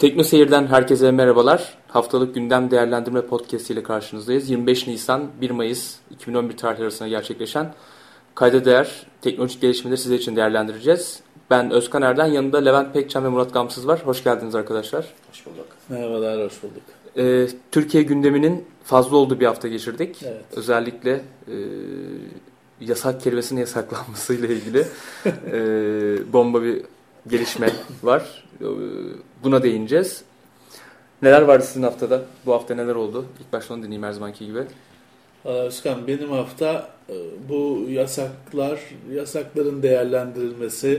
Tekno Seyir'den herkese merhabalar. Haftalık gündem değerlendirme podcast ile karşınızdayız. 25 Nisan 1 Mayıs 2011 tarihleri arasında gerçekleşen kayda değer teknolojik gelişmeleri sizler için değerlendireceğiz. Ben Özkan Erden, yanında Levent Pekcan ve Murat Gamsız var. Hoş geldiniz arkadaşlar. Hoş bulduk. Merhabalar, hoş bulduk. Türkiye gündeminin fazla olduğu bir hafta geçirdik. Evet. Özellikle yasak kelimesinin yasaklanmasıyla ilgili bomba bir gelişme var. Buna değineceğiz. Neler vardı sizin haftada? Bu hafta neler oldu? İlk başta onu dinleyeyim her zamanki gibi. Özkan, benim hafta bu yasakların değerlendirilmesi,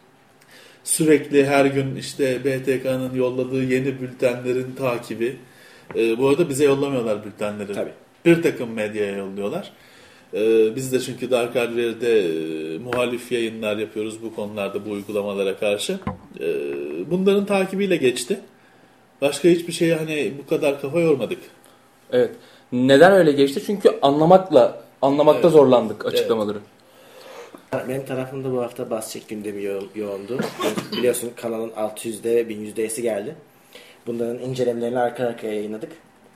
sürekli her gün işte BTK'nın yolladığı yeni bültenlerin takibi. Bu arada bize yollamıyorlar bültenleri. Tabii. Bir takım medyaya yolluyorlar. Biz de çünkü Dark Hardware'de muhalif yayınlar yapıyoruz bu konularda, bu uygulamalara karşı. Bunların takibiyle geçti. Başka hiçbir şeye hani bu kadar kafa yormadık. Evet. Neden öyle geçti? Çünkü anlamakta Evet. zorlandık açıklamaları. Benim tarafımda bu hafta BuzzCheck gündemi yoğundu. Biliyorsun kanalın 600'de 1100'desi geldi. Bunların incelemelerini arka arkaya yayınladık.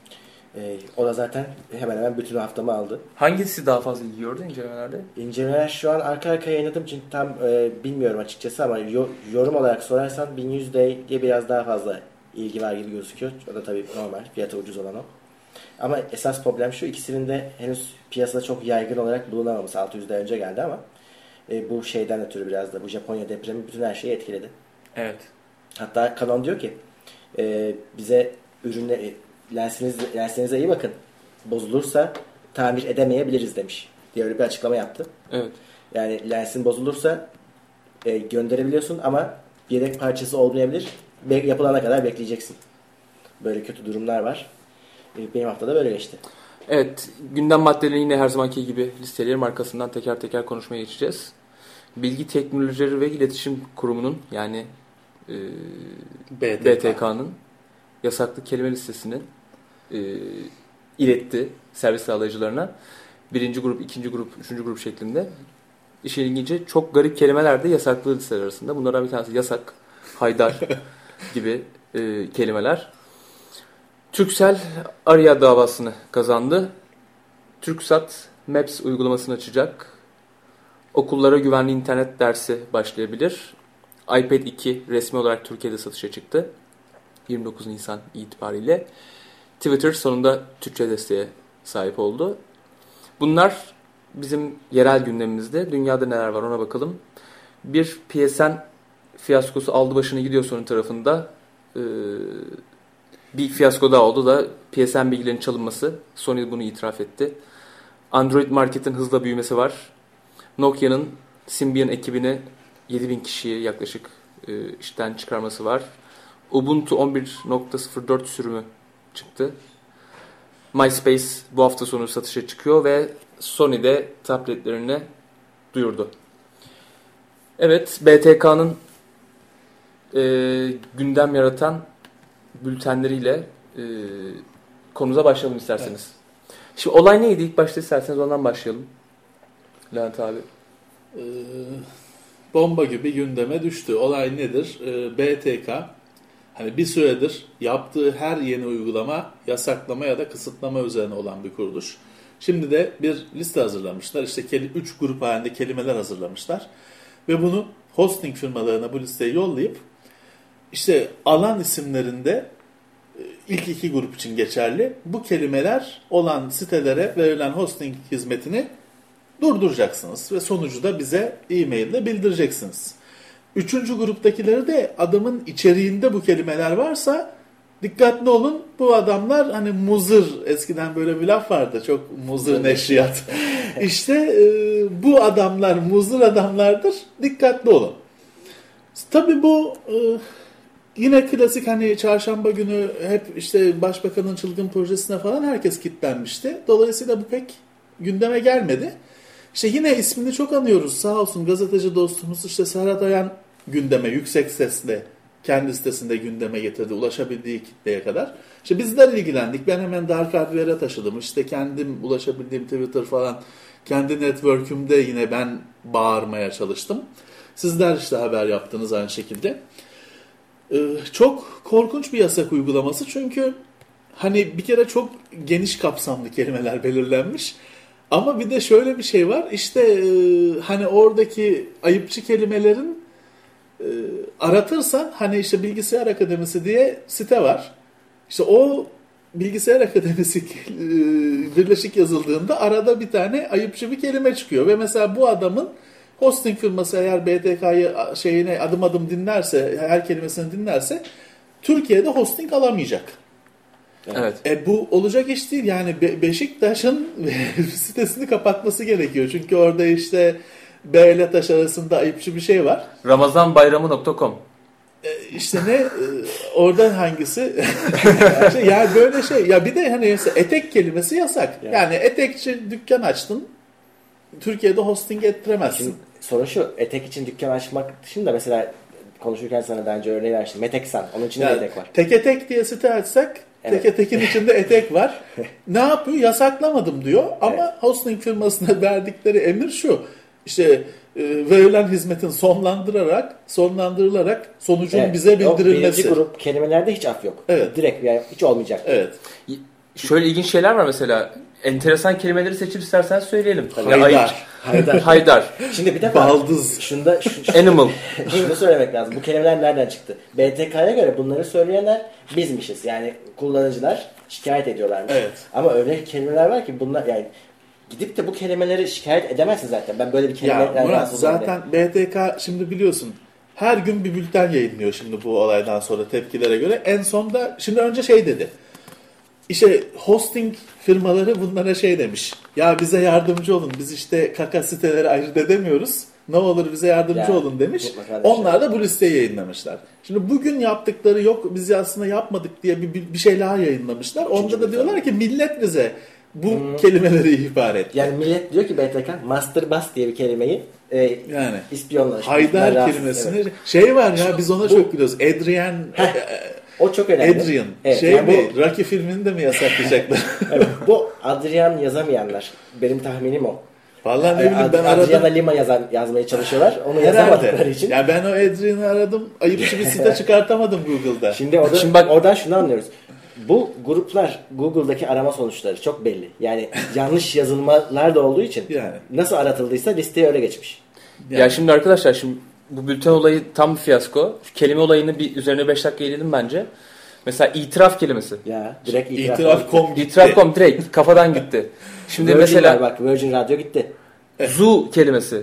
O da zaten hemen hemen bütün haftamı aldı. Hangisi daha fazla ilgi gördü incelemelerde? İncelemeler şu an arka arkaya yayınladığım için tam bilmiyorum açıkçası ama yorum olarak sorarsan 1100'de biraz daha fazla ilgi var gibi gözüküyor. O da tabii normal. Fiyatı ucuz olan o. Ama esas problem şu, ikisinin de henüz piyasada çok yaygın olarak bulunamaması. 600'de önce geldi ama bu şeyden ötürü biraz da bu Japonya depremi bütün her şeyi etkiledi. Evet. Hatta Canon diyor ki bize lenslerinize iyi bakın. Bozulursa tamir edemeyebiliriz demiş. Diye öyle bir açıklama yaptı. Evet. Yani lensin bozulursa gönderebiliyorsun ama yedek parçası olmayabilir. Yapılana kadar bekleyeceksin. Böyle kötü durumlar var. Benim haftada böyle geçti. Evet, gündem maddelerini yine her zamanki gibi listeleyelim, arkasından teker teker konuşmaya geçeceğiz. Bilgi Teknolojileri ve İletişim Kurumu'nun yani BTK'nın yasaklı kelime listesini iletti servis sağlayıcılarına. Birinci grup, ikinci grup, üçüncü grup şeklinde. İşin ilginci, çok garip kelimeler de yasaklı listeler arasında. Bunlardan bir tanesi yasak, haydar gibi kelimeler. Turkcell Arya davasını kazandı. TürkSat Maps uygulamasını açacak. Okullara güvenli internet dersi başlayabilir. iPad 2 resmi olarak Türkiye'de satışa çıktı. 29 Nisan itibariyle. Twitter sonunda Türkçe desteğe sahip oldu. Bunlar bizim yerel gündemimizde. Dünyada neler var ona bakalım. Bir PSN fiyaskosu aldı başını gidiyor Sony tarafında. Bir fiyasko daha oldu da PSN bilgilerinin çalınması. Sony bunu itiraf etti. Android marketin hızla büyümesi var. Nokia'nın Symbian ekibini 7000 kişiye yaklaşık işten çıkarması var. Ubuntu 11.04 sürümü çıktı. MySpace bu hafta sonu satışa çıkıyor ve Sony de tabletlerini duyurdu. Evet, BTK'nın gündem yaratan bültenleriyle konumuza başlayalım isterseniz. Evet. Şimdi olay neydi? İlk başta isterseniz ondan başlayalım. Levent abi. Bomba gibi gündeme düştü. Olay nedir? BTK hani bir süredir yaptığı her yeni uygulama yasaklama ya da kısıtlama üzerine olan bir kuruluş. Şimdi de bir liste hazırlamışlar. İşte 3 grup halinde kelimeler hazırlamışlar. Ve bunu hosting firmalarına bu listeyi yollayıp işte alan isimlerinde ilk iki grup için geçerli. Bu kelimeler olan sitelere verilen hosting hizmetini durduracaksınız ve sonucu da bize e-mail ile bildireceksiniz. Üçüncü gruptakileri de adamın içeriğinde bu kelimeler varsa dikkatli olun, bu adamlar hani muzır, eskiden böyle bir laf vardı, çok muzır neşriyat. İşte bu adamlar muzır adamlardır, dikkatli olun. Tabii bu yine klasik hani çarşamba günü hep işte başbakanın çılgın projesine falan herkes kilitlenmişti. Dolayısıyla bu pek gündeme gelmedi. İşte yine ismini çok anıyoruz. Sağ olsun gazeteci dostumuz işte Serhat Ayan gündeme yüksek sesle kendi sitesinde gündeme getirdi. Ulaşabildiği kitleye kadar. İşte bizler ilgilendik. Ben hemen Dark Hardware'e taşıdım. İşte kendim ulaşabildiğim Twitter falan kendi network'ümde yine ben bağırmaya çalıştım. Sizler işte haber yaptınız aynı şekilde. Çok korkunç bir yasak uygulaması çünkü hani bir kere çok geniş kapsamlı kelimeler belirlenmiş. Ama bir de şöyle bir şey var. İşte hani oradaki ayıpçı kelimelerin aratırsan hani işte Bilgisayar Akademisi diye site var. İşte o Bilgisayar Akademisi birleşik yazıldığında arada bir tane ayıpçı bir kelime çıkıyor. Ve mesela bu adamın hosting firması eğer BTK'yı adım adım dinlerse, her kelimesini dinlerse Türkiye'de hosting alamayacak. Evet. Bu olacak iş değil. Yani Beşiktaş'ın sitesini kapatması gerekiyor. Çünkü orada işte B ile taş arasında ayıpçı bir şey var. Ramazanbayramı.com İşte oradan hangisi? Yani böyle şey. Ya bir de hani etek kelimesi yasak. Yani etekçi dükkan açtın. Türkiye'de hosting ettiremezsin. Şimdi sorun şu, etek için dükkan açmak dışında mesela konuşurken sana daha önce örneği vermiştim. Meteksan, onun içinde Yani, etek var. Teke diye site açsak, evet. Tekin içinde etek var. Ne yapıyor? Yasaklamadım diyor. Ama evet. Hosting firmasına verdikleri emir şu. İşte verilen hizmetin sonlandırılarak sonucun bize bildirilmesi. Birinci grup kelimelerde hiç af yok. Evet. Direkt yani hiç olmayacak. Evet. Şöyle ilginç şeyler var mesela. Enteresan kelimeleri seçip istersen söyleyelim. Haydar. Şimdi bir defa baldız. Animal. Şunu söylemek lazım. Bu kelimeler nereden çıktı? BTK'ya göre bunları söyleyenler bizmişiz. Yani kullanıcılar şikayet ediyorlarmış. Evet. Ama öyle kelimeler var ki bunlar yani gidip de bu kelimeleri şikayet edemezsin zaten. Ben böyle bir kelimelerden rahatsız oldum. Zaten BTK şimdi biliyorsun her gün bir bülten yayınlıyor şimdi bu olaydan sonra tepkilere göre. En sonda şimdi önce şey dedi. İşte hosting firmaları bunlara şey demiş. Ya bize yardımcı olun. Biz işte kaka siteleri ayırt edemiyoruz. Ne olur bize yardımcı olun demiş. Onlar da bu listeyi yayınlamışlar. Şimdi bugün yaptıkları yok biz aslında yapmadık diye bir şey daha yayınlamışlar. Onda da diyorlar ki millet bize bu kelimeleri ihbar et. Yani millet diyor ki BTK master bus diye bir kelimeyi yani ispiyonlamış. Haydar kelimesini evet. Şey var ya biz ona çok gülüyoruz. Adrian o çok önemli. Adrian. Evet, yani mi? Rocky filmini de mi yasaklayacaklar? Bu Adrian yazamayanlar. Benim tahminim o. Vallahi ne bileyim ben Adriana Lima yazmaya çalışıyorlar. Onu yazamadıkları için. Ya ben o Adrian'ı aradım. Ayıpçı bir site çıkartamadım Google'da. Şimdi bak oradan şunu anlıyoruz. Bu gruplar Google'daki arama sonuçları çok belli. Yani yanlış yazılmalar da olduğu için nasıl aratıldıysa listeye öyle geçmiş. Ya şimdi arkadaşlar bu bülten olayı tam bir fiyasko. Şu kelime olayını bir üzerine 5 dakika eğledim bence. Mesela itiraf kelimesi. Ya direkt itiraf.com direkt kafadan gitti. Şimdi Virgin mesela bak Virgin Radio gitti. Zoo kelimesi.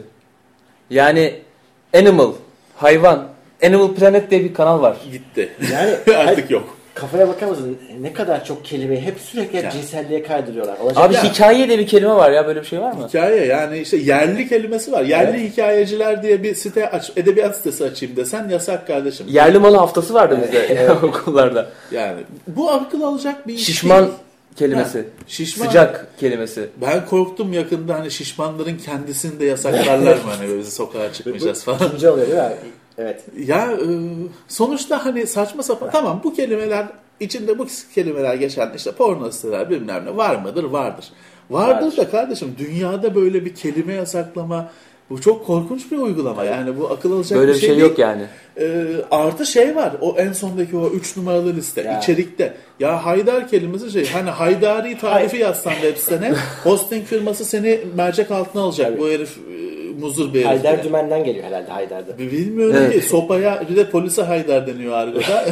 Yani animal, hayvan. Animal Planet diye bir kanal var. Gitti. Yani artık yok. Kafaya bakar mısın? Ne kadar çok kelimeyi hep sürekli cinselliğe kaydırıyorlar. Abi hikaye de bir kelime var ya, böyle bir şey var mı? Hikaye yani işte yerli kelimesi var. Yerli hikayeciler diye bir site edebiyat sitesi açayım desen yasak kardeşim. Yerli malı haftası vardı bizde okullarda. Yani bu akıl alacak bir iş Şişman değil. Kelimesi. Şişman. Sıcak kelimesi. Ben korktum yakında hani şişmanların kendisini de yasaklarlar mı hani böyle sokağa çıkmayacağız falan. İkinci oluyor değil mi? Evet. Ya sonuçta hani saçma sapan tamam bu kelimeler içinde bu kelimeler geçen işte porno siteler bilmem ne var mıdır? Vardır. Vardır da kardeşim dünyada böyle bir kelime yasaklama bu çok korkunç bir uygulama. Yani bu akıl alacak böyle bir şey değil. Böyle bir şey yok yani. Artı şey var. O en sondaki o 3 numaralı liste. Ya. İçerikte. Ya Haydar kelimesi hani Haydari tarifi yazsan web sitene hosting firması seni mercek altına alacak. Tabii. Bu herif muzur bir herif. Haydar dümenden geliyor herhalde Haydar'da. Bilmiyorum ki. Sopaya bir de polise Haydar deniyor argoda.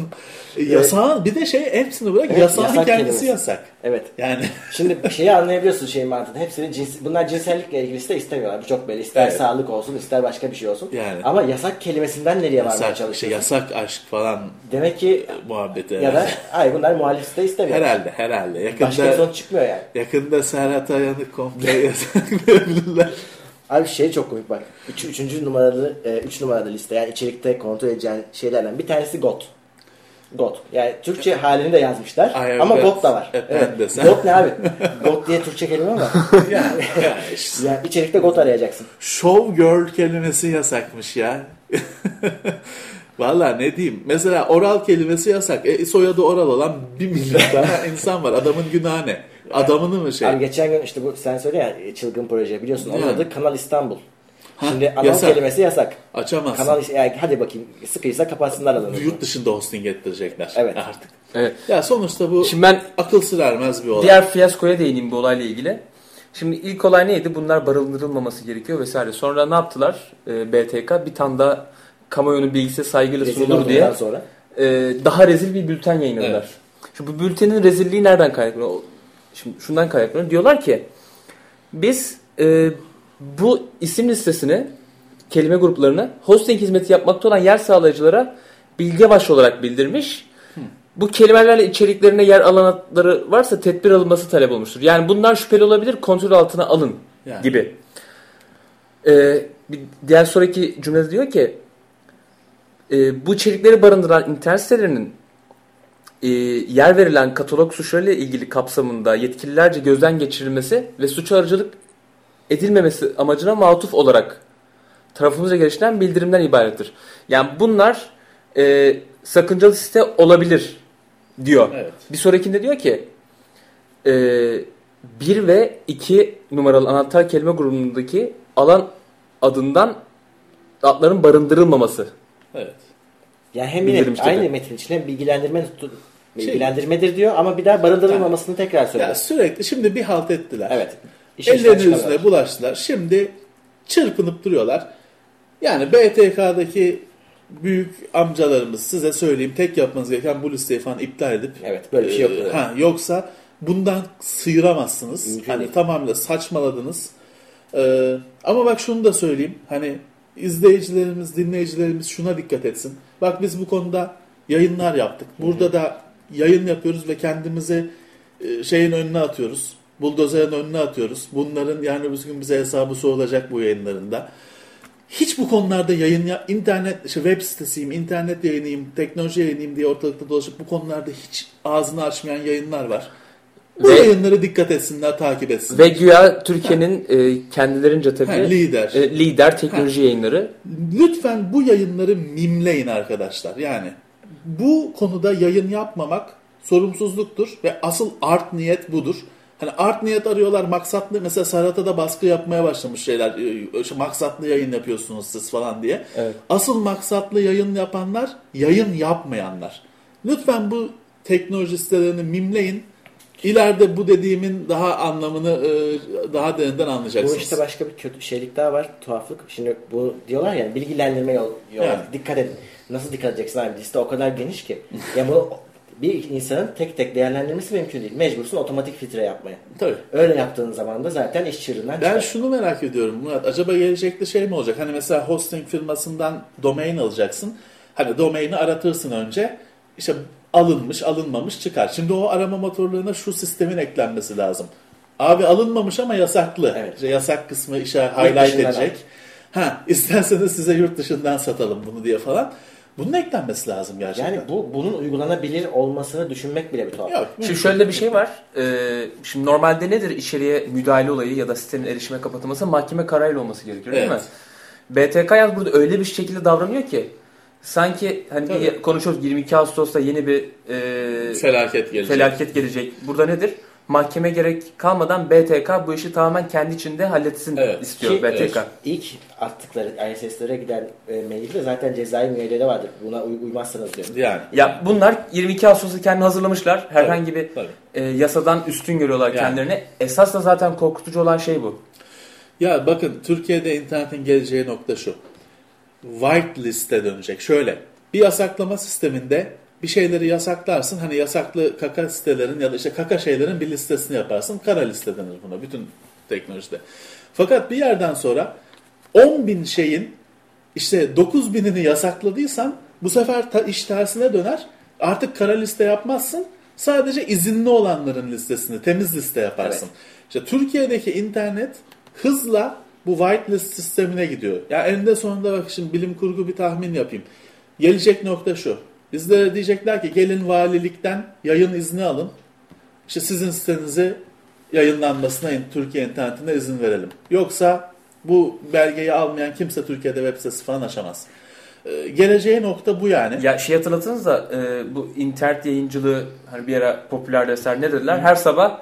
Yasağın bir de hepsini bırak yasağın kendisi kelimesi. Yasak. Evet. Yani şimdi şeyi anlayabiliyorsun mantığını. Hepsini bunlar cinsellikle ilgili istemiyorlar. Bu çok belli. İster sağlık olsun, ister başka bir şey olsun. Yani. Ama yasak kelimesinden nereye varmaya çalışıyorsun? Yasak aşk falan. Demek ki muhabbeti. Ya da bunlar muhalif site istemiyor. Herhalde. Yakında, başka bir sonuç çıkmıyor yani. Yakında Serhat Ayan'ı komple yasaklayabilirler. Abi çok komik bak. 3 numaralı liste. Yani içerikte kontrol edeceğin şeylerden bir tanesi GOT. GOT. Yani Türkçe halini de yazmışlar. Ama GOT da var. Evet. GOT ne abi? GOT diye Türkçe kelime ama. yani içerikte GOT arayacaksın. Show girl kelimesi yasakmış ya. Vallahi ne diyeyim. Mesela oral kelimesi yasak. Soyadı oral olan 1 milyon tane insan var. Adamın günahı ne? Adamını mı Abi geçen gün işte bu sen söyle ya çılgın proje biliyorsun. Onun adı Kanal İstanbul. Şimdi anons kelimesi yasak. Açamazsın. Kanal yani hadi bakayım sıkıysa kapatsınlar alanı. Yurt dışında hosting ettirecekler evet. artık. Evet. Ya sonuçta bu şimdi ben akıl sır ermez bir olay. Diğer fiyaskoya değineyim bu olayla ilgili. Şimdi ilk olay neydi? Bunlar barındırılmaması gerekiyor vesaire. Sonra ne yaptılar? BTK bir tane daha kamuoyunun bilgisine saygıyla sunulur diye sonra. Daha rezil bir bülten yayınladılar. Evet. Şimdi bu bültenin rezilliği nereden kaynaklanıyor? Şimdi şundan kaynaklanıyor. Diyorlar ki biz bu isim listesini, kelime gruplarını hosting hizmeti yapmakta olan yer sağlayıcılara bilgi amaçlı olarak bildirmiş. Bu kelimelerle içeriklerine yer alanları varsa tedbir alınması talep olmuştur. Yani bunlar şüpheli olabilir, kontrol altına alın gibi. Bir diğer sonraki cümlede diyor ki bu içerikleri barındıran internet sitelerinin yer verilen katalog suçlarıyla ilgili kapsamında yetkililerce gözden geçirilmesi ve suç aracılık edilmemesi amacına matuf olarak tarafımıza geliştirilen bildirimden ibarettir. Yani bunlar sakıncalı site olabilir diyor. Evet. Bir sonrakinde diyor ki 1 ve 2 numaralı anahtar kelime grubundaki alan adından adların barındırılmaması. Evet. Yani hem yine aynı metin içinde bilgilendirmedir diyor ama bir daha barındırılmamasını tekrar söylüyor. Ya sürekli şimdi bir halt ettiler. Evet. Ellerinin üstüne bulaştılar. Şimdi çırpınıp duruyorlar. Yani BTK'daki büyük amcalarımız size söyleyeyim tek yapmanız gereken bu listeyi falan iptal edip evet böyle bir şey yok. Yoksa bundan sıyıramazsınız. Mümkün hani değil. Tamamıyla saçmaladınız. Ama bak şunu da söyleyeyim. Hani izleyicilerimiz, dinleyicilerimiz şuna dikkat etsin. Bak biz bu konuda yayınlar yaptık. Burada da yayın yapıyoruz ve kendimizi şeyin önüne atıyoruz. Buldozerin önüne atıyoruz. Bunların yani bir gün bize hesabı sorulacak bu yayınlarında. Hiç bu konularda internet, web sitesiyim, internet yayınıyım, teknoloji yayınıyım diye ortalıkta dolaşıp bu konularda hiç ağzını açmayan yayınlar var. Bu yayınları dikkat etsinler, takip etsinler. Ve güya Türkiye'nin kendilerince tabii lider teknoloji yayınları. Lütfen bu yayınları mimleyin arkadaşlar. Yani bu konuda yayın yapmamak sorumsuzluktur ve asıl art niyet budur. Hani art niyet arıyorlar, maksatlı mesela Serhat'a da baskı yapmaya başlamış şeyler. Maksatlı yayın yapıyorsunuz siz falan diye. Evet. Asıl maksatlı yayın yapanlar, yayın yapmayanlar. Lütfen bu teknoloji sitelerini mimleyin. İleride bu dediğimin daha anlamını daha derinden anlayacaksınız. Bu işte başka bir kötü şeylik daha var, tuhaflık. Şimdi bu diyorlar ya bilgilendirme yolu. Yani. Dikkat edin. Nasıl dikkat edeceksin abi? Liste o kadar geniş ki. Ya bunu bir insanın tek tek değerlendirmesi mümkün değil. Mecbursun otomatik filtre yapmaya. Tabii. Öyle yaptığın zaman da zaten iş çığırından çıkar. Ben şunu merak ediyorum Murat. Acaba gelecekte şey mi olacak? Hani mesela hosting firmasından domain alacaksın. Hani domaini aratırsın önce. İşte alınmış, alınmamış çıkar. Şimdi o arama motorlarına şu sistemin eklenmesi lazım. Abi alınmamış ama yasaklı. Evet. İşte yasak kısmı highlight edecek. İsterseniz size yurt dışından satalım bunu diye falan. Bunun eklenmesi lazım gerçekten. Yani bunun uygulanabilir olmasını düşünmek bile bir tuhaf. Yok. Şimdi şöyle bir şey var. Şimdi normalde nedir içeriye müdahale olayı ya da sistemin erişime kapatılması? Mahkeme kararıyla olması gerekiyor değil mi? BTK yalnız burada öyle bir şekilde davranıyor ki sanki hani konuşuyoruz 22 Ağustos'ta yeni bir felaket gelecek. Burada nedir? Mahkeme gerek kalmadan BTK bu işi tamamen kendi içinde halletsin istiyor BTK. İlk attıkları ISS'lere giden mailde zaten cezai müeyyide vardır. Buna uymazsanız diyor. Yani. Ya bunlar 22 Ağustos'ta kendini hazırlamışlar. Herhangi bir yasadan üstün görüyorlar kendilerini. Esas da zaten korkutucu olan şey bu. Ya bakın Türkiye'de internetin geleceği nokta şu. Whitelist'e dönecek. Şöyle bir yasaklama sisteminde bir şeyleri yasaklarsın. Hani yasaklı kaka sitelerin ya da işte kaka şeylerin bir listesini yaparsın. Kara liste denir buna bütün teknolojide. Fakat bir yerden sonra 10.000 şeyin işte 9.000'ini yasakladıysan bu sefer iş tersine döner. Artık kara liste yapmazsın. Sadece izinli olanların listesini, temiz liste yaparsın. Evet. İşte Türkiye'deki internet hızla bu whitelist sistemine gidiyor. Yani eninde sonunda bak şimdi bilim kurgu bir tahmin yapayım. Gelecek nokta şu. Bizlere diyecekler ki gelin valilikten yayın izni alın. İşte sizin sitenizi yayınlanmasına Türkiye internetine izin verelim. Yoksa bu belgeyi almayan kimse Türkiye'de web sitesi falan açamaz. Geleceği nokta bu yani. Ya hatırlatınız da bu internet yayıncılığı hani bir ara popüler dersler ne dediler? Her sabah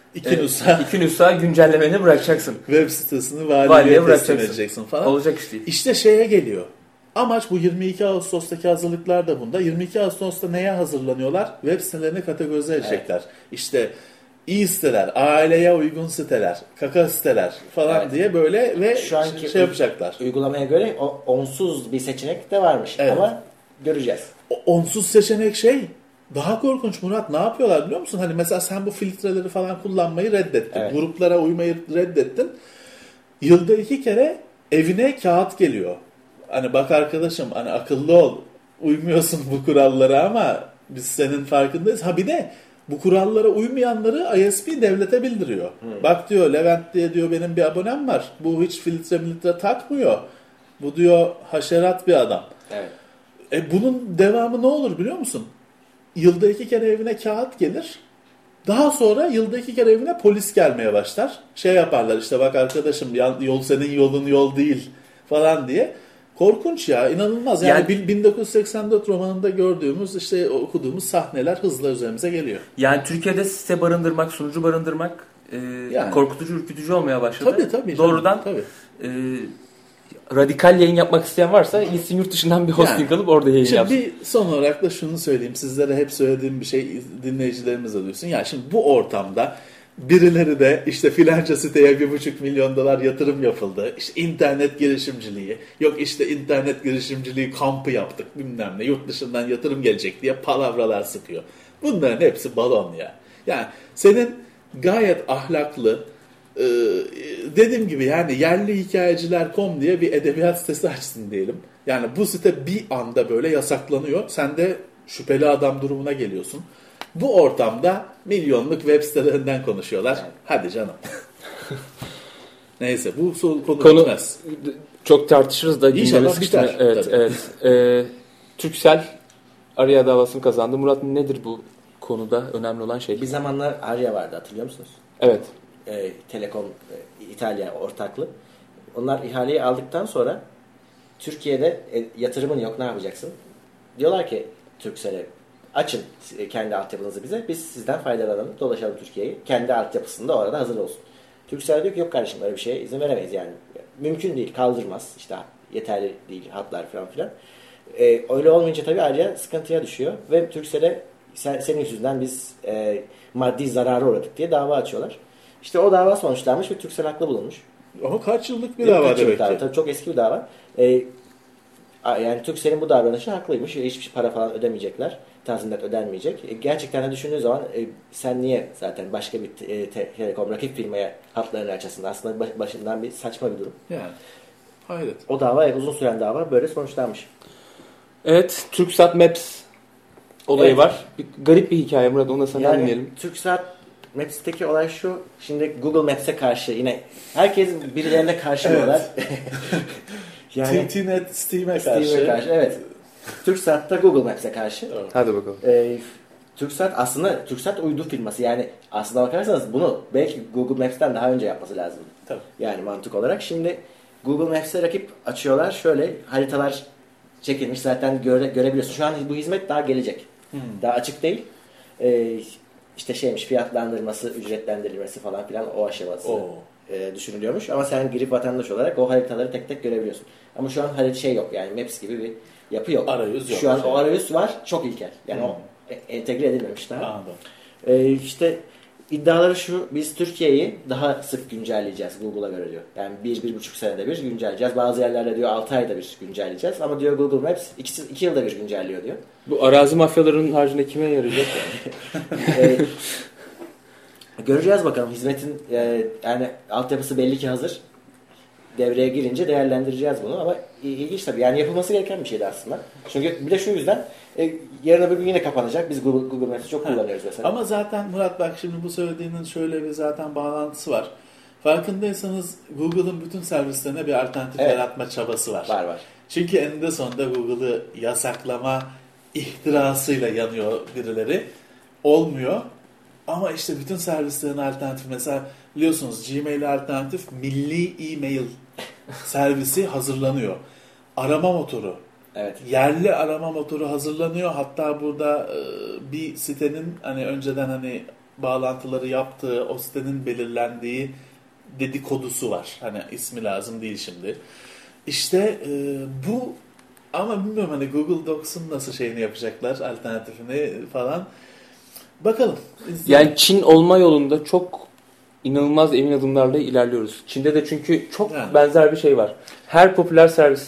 İki nüsha güncellemeni bırakacaksın. Web sitesini valiye teslim edeceksin falan. Olacak iş değil. İşte şeye geliyor. Amaç bu 22 Ağustos'taki hazırlıklar da bunda. 22 Ağustos'ta neye hazırlanıyorlar? Web sitelerini kategorize edecekler. Evet. İşte iyi siteler, aileye uygun siteler, kaka siteler falan diye böyle ve şu anki şey yapacaklar. Uygulamaya göre onsuz bir seçenek de varmış ama göreceğiz. Onsuz seçenek daha korkunç Murat. Ne yapıyorlar biliyor musun? Hani mesela sen bu filtreleri falan kullanmayı reddettin. Evet. Gruplara uymayı reddettin. Yılda 2 kere evine kağıt geliyor. Hani bak arkadaşım hani akıllı ol. Uymuyorsun bu kurallara ama biz senin farkındayız. Ha bir de bu kurallara uymayanları ISP devlete bildiriyor. Bak diyor Levent diye diyor benim bir abonem var. Bu hiç filtre takmıyor. Bu diyor haşerat bir adam. Evet. Bunun devamı ne olur biliyor musun? Yılda 2 kere evine kağıt gelir. Daha sonra yılda 2 kere evine polis gelmeye başlar. Şey yaparlar işte bak arkadaşım yol senin yolun yol değil falan diye. Korkunç ya inanılmaz. Yani 1984 romanında gördüğümüz işte okuduğumuz sahneler hızla üzerimize geliyor. Yani Türkiye'de site barındırmak, sunucu barındırmak korkutucu, ürkütücü olmaya başladı. Tabii. Doğrudan radikal yayın yapmak isteyen varsa gitsin yurt dışından bir hosting alıp orada yayın yapsın. Bir son olarak da şunu söyleyeyim. Sizlere hep söylediğim bir şey dinleyicilerimiz de duysun. Ya şimdi bu ortamda birileri de işte filanca siteye $1,5 milyon yatırım yapıldı. İşte internet girişimciliği. Yok işte internet girişimciliği kampı yaptık bilmem ne. Yurt dışından yatırım gelecek diye palavralar sıkıyor. Bunların hepsi balon ya. Yani senin gayet ahlaklı dediğim gibi yani yerlihikayeciler.com diye bir edebiyat sitesi açsın diyelim. Yani bu site bir anda böyle yasaklanıyor. Sen de şüpheli adam durumuna geliyorsun. Bu ortamda milyonluk web sitelerinden konuşuyorlar. Evet. Hadi canım. Neyse bu konu bitmez. Çok tartışırız da. İnşallah biter. Evet. Türksel Arya davasını kazandı. Murat nedir bu konuda önemli olan şey? Bir zamanlar Arya vardı hatırlıyor musunuz? Evet. Telekom İtalya ortaklı. Onlar ihaleyi aldıktan sonra Türkiye'de yatırımın yok ne yapacaksın? Diyorlar ki Turkcell'e açın kendi altyapınızı bize. Biz sizden faydalanalım. Dolaşalım Türkiye'yi. Kendi altyapısında orada hazır olsun. Turkcell diyor ki yok kardeşim öyle bir şeye izin veremeyiz yani. Mümkün değil. Kaldırmaz. İşte yeterli değil. Hatlar falan filan. Öyle olmayınca tabii ayrıca sıkıntıya düşüyor. Ve Turkcell'e senin yüzünden biz maddi zarara uğradık diye dava açıyorlar. İşte o dava sonuçlanmış ve Turkcell haklı bulunmuş. Ama kaç yıllık bir dava demek ki? Tabii çok eski bir dava. Yani Turkcell'in bu davranışı haklıymış. Hiçbir para falan ödemeyecekler. Tazminat ödenmeyecek. Gerçekten de düşündüğün zaman sen niye zaten başka bir telekom rakip firmaya hatlarını açasın? Aslında başından bir saçma bir durum. Yani hayret. O dava uzun süren dava böyle sonuçlanmış. Evet. Turksat Maps olayı var. Garip bir hikaye Murat. Onu da senden dinleyelim. Turksat Maps'teki olay şu. Şimdi Google Maps'e karşı yine herkes birilerine karşı diyorlar. Yani Steam'e karşı. Evet. Turksat da Google Maps'e karşı. Evet. Hadi bakalım. Turksat uydu firması. Yani aslında bakarsanız bunu belki Google Maps'ten daha önce yapması lazım. Tabii. Yani mantık olarak. Şimdi Google Maps'e rakip açıyorlar. Şöyle haritalar çekilmiş. Zaten görebiliyorsun. Şu an bu hizmet daha gelecek. Daha açık değil. İşte fiyatlandırması, ücretlendirilmesi falan filan o aşaması düşünülüyormuş. Ama sen girip vatandaş olarak o haritaları tek tek görebiliyorsun. Ama şu an yok. Yani Maps gibi bir yapı yok. Arayüz yok. Şu an o arayüz var. Çok ilkel. Yani o entegre edilmemiş daha. Anladım. İşte iddiaları şu. Biz Türkiye'yi daha sık güncelleyeceğiz Google'a göre diyor. Yani 1-1,5 senede bir güncelleyeceğiz. Bazı yerlerde diyor 6 ayda bir güncelleyeceğiz. Ama diyor Google Maps 2 yılda bir güncelliyor diyor. Bu arazi mafyalarının haricinde kime yarayacak? Göreceğiz bakalım. Hizmetin yani altyapısı belli ki hazır. Devreye girince değerlendireceğiz bunu ama ilginç tabii. Yani yapılması gereken bir şeydi aslında. Çünkü bir de şu yüzden yarın öbür gün yine kapanacak. Biz Google Maps'i çok kullanıyoruz mesela. Ama zaten Murat bak şimdi bu söylediğinin şöyle bir zaten bağlantısı var. Farkındaysanız Google'ın bütün servislerine bir alternatif yaratma çabası var. Var. Çünkü eninde sonunda Google'ı yasaklama ihtirasıyla yanıyor birileri. Olmuyor. Ama işte bütün servislerin alternatif mesela biliyorsunuz Gmail alternatif milli e-mail servisi hazırlanıyor. Arama motoru. Evet. Yerli arama motoru hazırlanıyor. Hatta burada bir sitenin hani önceden hani bağlantıları yaptığı, o sitenin belirlendiği dedikodusu var. Hani ismi lazım değil şimdi. İşte bu, ama bilmiyorum hani Google Docs'un nasıl şeyini yapacaklar, alternatifini falan. Bakalım. Yani Çin olma yolunda çok inanılmaz emin adımlarla ilerliyoruz. Çin'de de çünkü çok benzer bir şey var. Her popüler servis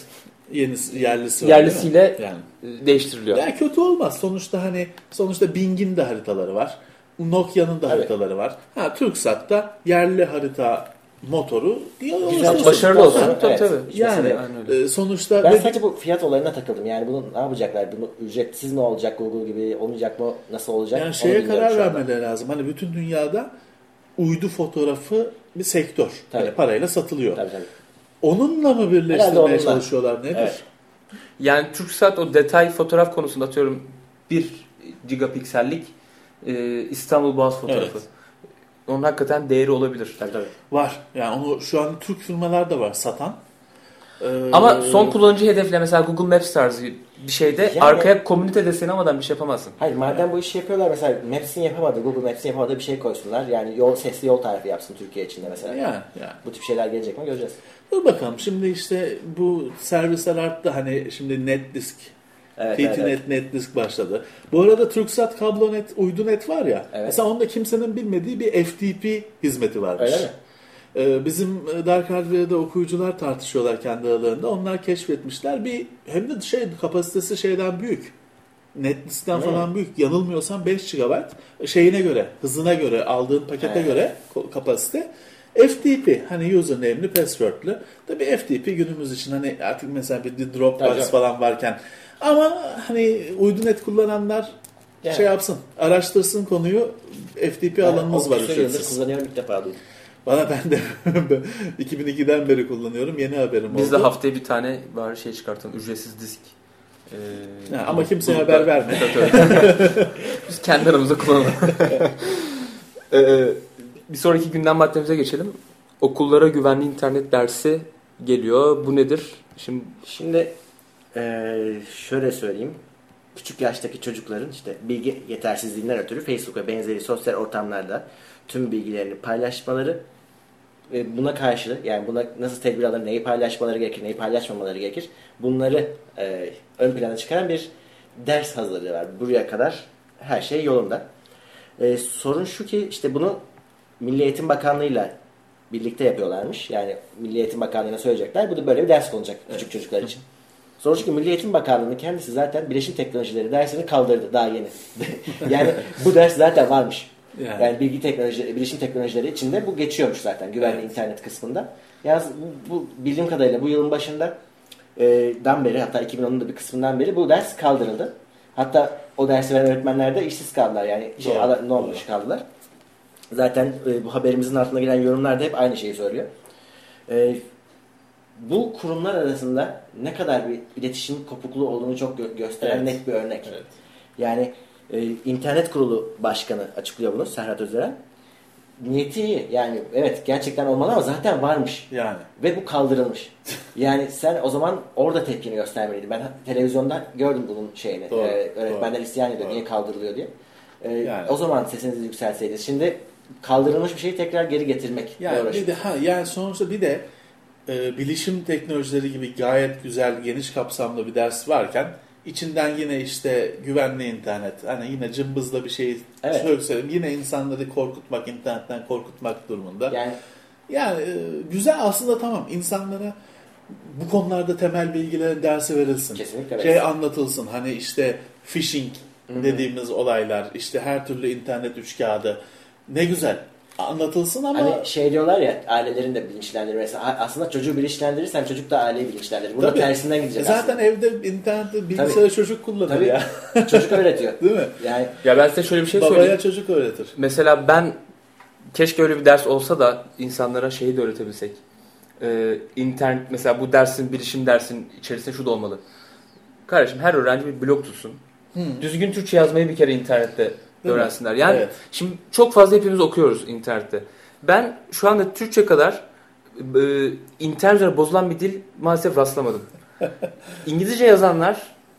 yerlisiyle değiştiriliyor. Yani kötü olmaz. Sonuçta Bing'in de haritaları var. Nokia'nın da haritaları var. TürkSat'ta yerli harita motoru diye başarılı olsun. Tabii. Yani sonuçta ben sadece bu fiyat olayına takıldım. Yani bunu ne yapacaklar? Bunu ücretsiz mi olacak, Google gibi olmayacak mı? Nasıl olacak? Yani şeye karar vermeleri lazım. Hani bütün dünyada uydu fotoğrafı bir sektör. Hani parayla satılıyor. Tabii. Onunla mı birleştirmeye çalışıyorlar? Nedir? Evet. Yani TürkSat o detay fotoğraf konusunda atıyorum 1 gigapiksellik İstanbul Boğaz fotoğrafı. Evet. Onun hakikaten değeri olabilir. Tabii. Var. Yani onu şu an Türk firmalar da var satan. Ama son kullanıcı hedefle mesela Google Maps tarzı bir şeyde yani, arkaya komünite deseni almadan bir şey yapamazsın. Hayır, madem bu işi yapıyorlar, mesela Maps'in yapamadığı, Google Maps'in yapamadığı bir şey koysunlar. Yani sesli yol tarifi yapsın Türkiye içinde mesela. Yani. Bu tip şeyler gelecek mi göreceğiz. Dur bakalım. Şimdi işte bu servisler arttı. Hani şimdi NetDisk, TT-Net, NetDisk başladı. Bu arada TürkSat kablonet, uydunet var ya. Evet. Mesela onda kimsenin bilmediği bir FTP hizmeti varmış. Öyle mi? Bizim Dark Hardware'de okuyucular tartışıyorlar kendi aralarında. Onlar keşfetmişler. Hem de kapasitesi şeyden büyük. NetDisk'ten falan büyük. Yanılmıyorsam 5 GB. Hızına göre, aldığın pakete göre kapasite. FTP, hani username'li, password'lı. Tabii FTP günümüz için hani artık mesela bir Dropbox falan varken, ama hani uydunet kullananlar yapsın, araştırsın konuyu. FTP alanımız var. Kullanıyorum, ilk defa duydum. Ben de 2002'den beri kullanıyorum. Yeni haberim oldu. Biz de haftaya bir tane bari çıkartalım. Ücretsiz disk. Ama kimseye haber verme. Biz kendi aramızda kullanalım. Bir sonraki gündem maddemize geçelim. Okullara güvenli internet dersi geliyor. Bu nedir? Şimdi şöyle söyleyeyim. Küçük yaştaki çocukların işte bilgi yetersizliğinden ötürü Facebook ve benzeri sosyal ortamlarda tüm bilgilerini paylaşmaları, buna karşı, yani buna nasıl tedbir alır, neyi paylaşmaları gerekir, neyi paylaşmamaları gerekir, bunları ön plana çıkaran bir ders hazırlığı var. Buraya kadar her şey yolunda. Sorun şu ki işte bunu Milli Eğitim Bakanlığı'yla birlikte yapıyorlarmış. Yani Milli Eğitim Bakanlığı'na söyleyecekler. Bu da böyle bir ders olacak küçük çocuklar için. Sonra çünkü Milli Eğitim Bakanlığı'nın kendisi zaten bilişim teknolojileri dersini kaldırdı daha yeni. Yani bu ders zaten varmış. Yani bilişim teknolojileri içinde bu geçiyormuş zaten güvenli internet kısmında. Yalnız bu bildiğim kadarıyla bu yılın başında beri, hatta 2010'un da bir kısmından beri bu ders kaldırıldı. Hatta o dersi veren öğretmenler de işsiz kaldılar. Yani ne olmuş kaldılar. Zaten bu haberimizin altına gelen yorumlar da hep aynı şeyi söylüyor. Bu kurumlar arasında ne kadar bir iletişim kopukluğu olduğunu çok gösteren net bir örnek. Evet. Yani İnternet Kurulu Başkanı açıklıyor bunu, Serhat Özeren. Niyeti iyi. Yani evet, gerçekten olmalı ama zaten varmış. Yani. Ve bu kaldırılmış. Yani sen o zaman orada tepkini göstermeliydin. Ben televizyonda gördüm bunun şeyini. Doğru, öğretmenler isyan ediyor. Niye kaldırılıyor diye. O zaman sesinizi yükselseydiniz. Şimdi kaldırılmış bir şeyi tekrar geri getirmek. Yani sonuçta bir de bilişim teknolojileri gibi gayet güzel, geniş kapsamlı bir ders varken içinden yine işte güvenli internet, hani yine cımbızla bir şey söylesem, yine insanları korkutmak, internetten korkutmak durumunda. Yani güzel aslında, tamam, insanlara bu konularda temel bilgilerin dersi verilsin. Kesinlikle. Anlatılsın. Hani işte phishing dediğimiz olaylar, işte her türlü internet üçkağıdı. Ne güzel anlatılsın ama... Hani diyorlar ya, ailelerin de bilinçlendirmesi. Aslında çocuğu bilinçlendirirsen çocuk da aileyi bilinçlendirir. Bunun tersinden gidecek zaten aslında. Evde internette bilgisayarı çocuk kullanır ya. Çocuk öğretiyor. Değil mi? Ya ben size şöyle bir şey söyleyeyim. Babaya çocuk öğretir. Mesela ben keşke öyle bir ders olsa da insanlara şeyi de öğretebilsek. İnternet, mesela bu dersin, bilişim dersin içerisinde şu da olmalı. Kardeşim, her öğrenci bir blog tutsun. Düzgün Türkçe yazmayı bir kere internette öğrensinler. Yani şimdi çok fazla hepimiz okuyoruz internette. Ben şu anda Türkçe kadar internette bozulan bir dil maalesef rastlamadım. İngilizce yazanlar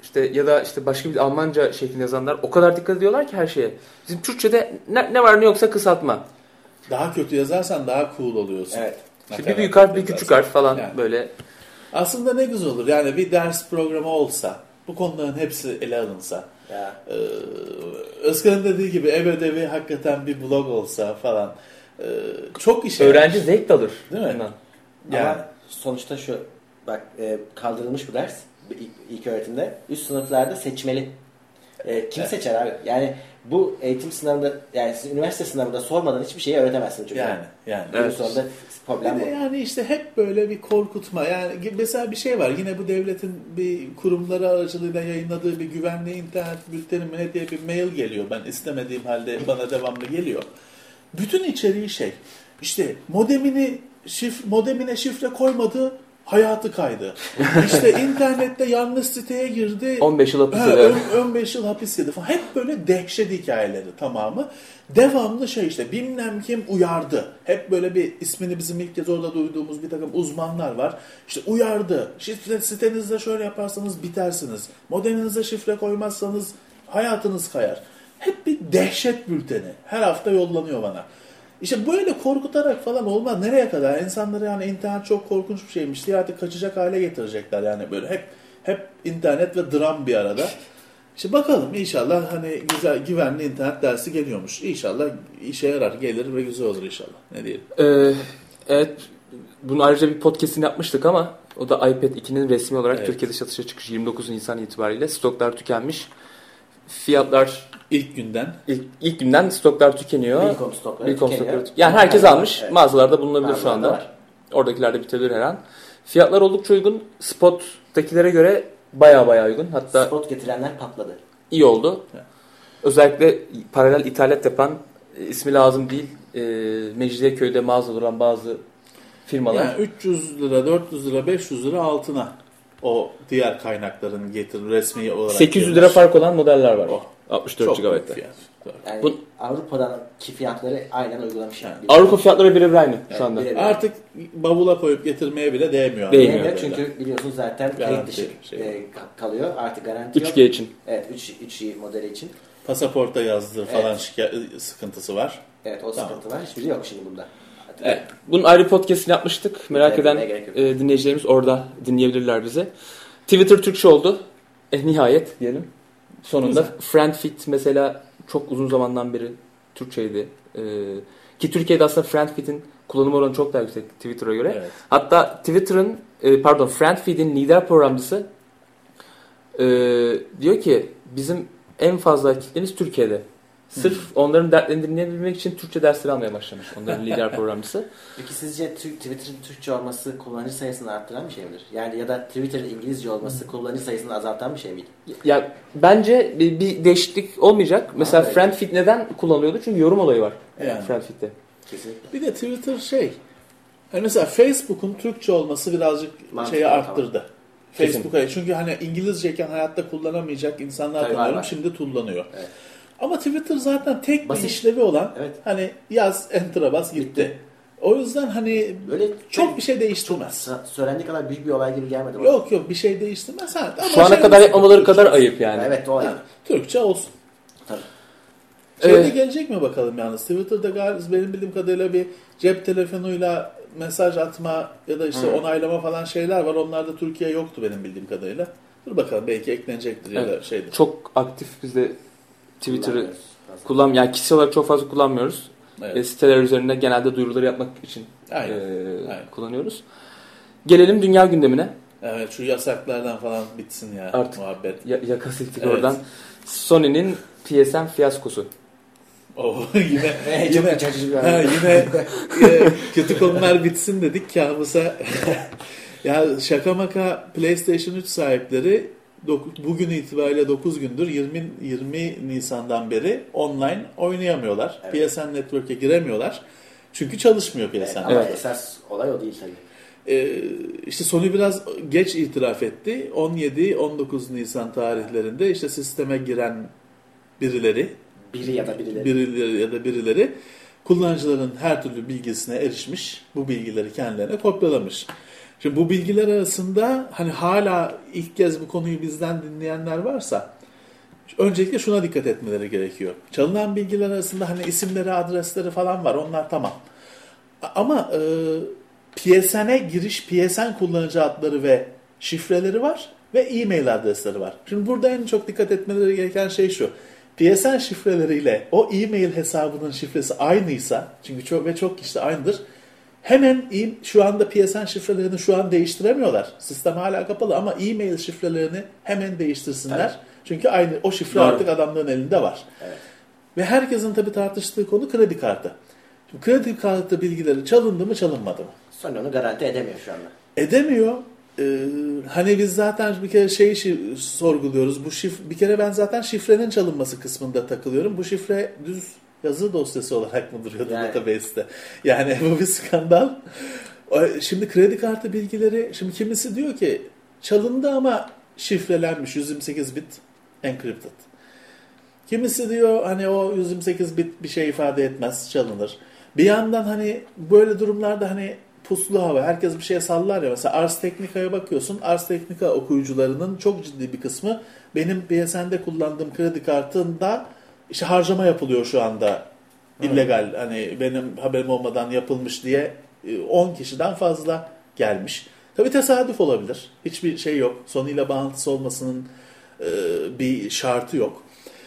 işte ya da işte başka bir Almanca şeklinde yazanlar o kadar dikkat ediyorlar ki her şeye. Bizim Türkçe'de ne var ne yoksa kısaltma. Daha kötü yazarsan daha cool oluyorsun. Evet. İşte bir büyük harf bir küçük harf falan yani. böyle. Aslında ne güzel olur. Yani bir ders programı olsa, bu konuların hepsi ele alınsa. Ya. Özkan'ın dediği gibi ev ödevi hakikaten bir blog olsa falan. Çok işe Öğrenci zevk alır. Değil mi? Bundan. Yani. Ama sonuçta şu, bak kaldırılmış bu ders ilk öğretimde. Üst sınıflarda seçmeli. Kim seçer abi? Yani bu eğitim sınavında, yani siz üniversite sınavında sormadan hiçbir şeyi öğretemezsiniz çocuklar. Yani. Günün sonunda problem bu. Yani işte hep böyle bir korkutma. Yani mesela bir şey var. Yine bu devletin bir kurumları aracılığıyla yayınladığı bir güvenli internet bülteni mi ne diye bir mail geliyor. Ben istemediğim halde bana devamlı geliyor. Bütün içeriği işte modemine şifre koymadı, hayatı kaydı. İşte internette yanlış siteye girdi. 15 yıl hapis yedi. 15 yıl hapis yedi falan. Hep böyle dehşet hikayeleri tamamı. Devamlı işte bilmem kim uyardı. Hep böyle bir ismini bizim ilk kez orada duyduğumuz bir takım uzmanlar var. İşte uyardı. Sitenizde şöyle yaparsanız bitersiniz. Modeminize şifre koymazsanız hayatınız kayar. Hep bir dehşet bülteni. Her hafta yollanıyor bana. İşte böyle korkutarak falan olmaz. Nereye kadar? İnsanları yani internet çok korkunç bir şeymiş diye artık kaçacak hale getirecekler yani böyle hep internet ve dram bir arada. İşte bakalım inşallah hani güzel güvenli internet dersi geliyormuş. İnşallah işe yarar, gelir ve güzel olur inşallah. Ne diyelim? Evet. Bunu ayrıca bir podcast'ini yapmıştık ama o da iPad 2'nin resmi olarak Türkiye'de satışa çıkışı 29 Nisan itibariyle. Stoklar tükenmiş. Fiyatlar ilk günden stoklar tükeniyor. Milcom stokları tükeniyor. Yani herkes almış. Evet. Mağazalarda bulunabilir şu anda. Var. Oradakiler de bitebilir her an. Fiyatlar oldukça uygun. Spot'takilere göre baya uygun. Hatta spot getirenler patladı. İyi oldu. Evet. Özellikle paralel ithalat yapan ismi lazım değil. Mecidiyeköy'de mağaza duran bazı firmalar. Yani 300 lira, 400 lira, 500 lira altına o diğer kaynakların resmi olarak 800 lira fark olan modeller var. 64 GB'da. Yani Avrupa'daki fiyatları aynen uygulamış. Yani. Avrupa fiyatları birebir aynı şu anda. Birebir. Artık bavula koyup getirmeye bile değmiyor. Değmiyor çünkü biliyorsunuz zaten kayıt dışı kalıyor. Artık garanti 3G yok. için. Evet 3G modeli için. Pasaporta yazdır falan sıkıntısı var. Evet o sıkıntı var. Hiçbiri yok şimdi bunda. Evet. Bunun ayrı podcast'ini yapmıştık. Merak eden dinleyicilerimiz orada dinleyebilirler bizi. Twitter Türkçe oldu. Nihayet diyelim. Sonunda güzel. Friendfit mesela çok uzun zamandan beri Türkçeydi. Ki Türkiye'de aslında Friendfit'in kullanım oranı çok daha yüksek Twitter'a göre. Evet. Hatta Friendfit'in lider programcısı diyor ki bizim en fazla kitlemiz Türkiye'de. Sırf onların dertlerini dinleyebilmek için Türkçe dersleri almaya başlamış onların lider programcısı. Peki sizce Twitter'ın Türkçe olması kullanıcı sayısını arttıran bir şey midir? Yani ya da Twitter'ın İngilizce olması kullanıcı sayısını azaltan bir şey miydi? Ya bence bir değişiklik olmayacak. Mesela Friendfit neden kullanılıyordu? Çünkü yorum olayı var. Yani. Friendfit'te. Kesinlikle. Bir de Twitter yani mesela Facebook'un Türkçe olması birazcık şeyi arttırdı. Tamam. Facebook'a çünkü hani İngilizceyken hayatta kullanamayacak insanlar tanıyorum şimdi kullanıyor. Evet. Ama Twitter zaten tek bir işlevi olan hani yaz enter'a bas gitti. O yüzden hani böyle çok bir şey değiştirmez. Söylendiği kadar büyük bir olay gibi gelmedi. Yok bir şey değiştirmez. Şu ana kadar yapmamaları kadar ayıp yani. Evet o ayıp. Türkçe olsun. Tabii. Gelecek mi bakalım yalnız? Twitter'da galiba benim bildiğim kadarıyla bir cep telefonuyla mesaj atma ya da işte onaylama falan şeyler var. Onlar da Türkiye yoktu benim bildiğim kadarıyla. Dur bakalım belki eklenecektir ya da şeydir. Çok aktif bizde Twitter'ı yani kişisel olarak çok fazla kullanmıyoruz. Evet. Siteler üzerinde genelde duyuruları yapmak için kullanıyoruz. Gelelim dünya gündemine. Evet şu yasaklardan falan bitsin ya artık muhabbet. Yaka sildik oradan. Sony'nin PSN fiyaskosu. Yine kötü konular bitsin dedik kabusa. Ya şaka maka PlayStation 3 sahipleri bugün itibariyle 9 gündür 20 Nisan'dan beri online oynayamıyorlar. Evet. PSN Network'e giremiyorlar. Çünkü çalışmıyor PSN. Evet, ama esas olay o değil tabii. İşte Sony biraz geç itiraf etti. 17-19 Nisan tarihlerinde işte sisteme giren birileri ya da birileri kullanıcıların her türlü bilgisine erişmiş. Bu bilgileri kendilerine kopyalamış. Şimdi bu bilgiler arasında hani hala ilk kez bu konuyu bizden dinleyenler varsa öncelikle şuna dikkat etmeleri gerekiyor. Çalınan bilgiler arasında hani isimleri, adresleri falan var. Onlar tamam. Ama PSN'e giriş, PSN kullanıcı adları ve şifreleri var ve e-mail adresleri var. Şimdi burada en çok dikkat etmeleri gereken şey şu. PSN şifreleriyle o e-mail hesabının şifresi aynıysa, çünkü çok kişi de aynıdır. Hemen şu anda PSN şifrelerini şu an değiştiremiyorlar. Sistem hala kapalı ama e-mail şifrelerini hemen değiştirsinler. Evet. Çünkü aynı o şifre artık adamların elinde var. Evet. Ve herkesin tabii tartıştığı konu kredi kartı. Şimdi kredi kartı bilgileri çalındı mı çalınmadı mı? Sonra onu garanti edemiyor şu anda. Edemiyor. Hani biz zaten bir kere sorguluyoruz. Bir kere ben zaten şifrenin çalınması kısmında takılıyorum. Bu şifre düz yazı dosyası olarak mı duruyordu database'te? Yani bu bir skandal. Şimdi kredi kartı bilgileri, şimdi kimisi diyor ki çalındı ama şifrelenmiş 128 bit encrypted. Kimisi diyor hani o 128 bit bir şey ifade etmez, çalınır. Bir yandan hani böyle durumlarda hani puslu hava, herkes bir şeye sallar ya. Mesela Ars Technica'ya bakıyorsun. Ars Technica okuyucularının çok ciddi bir kısmı benim PSN'de kullandığım kredi kartında işte harcama yapılıyor şu anda. İllegal, hani benim haberim olmadan yapılmış diye 10 kişiden fazla gelmiş. Tabii tesadüf olabilir. Hiçbir şey yok. Sony ile bağlantısı olmasının bir şartı yok.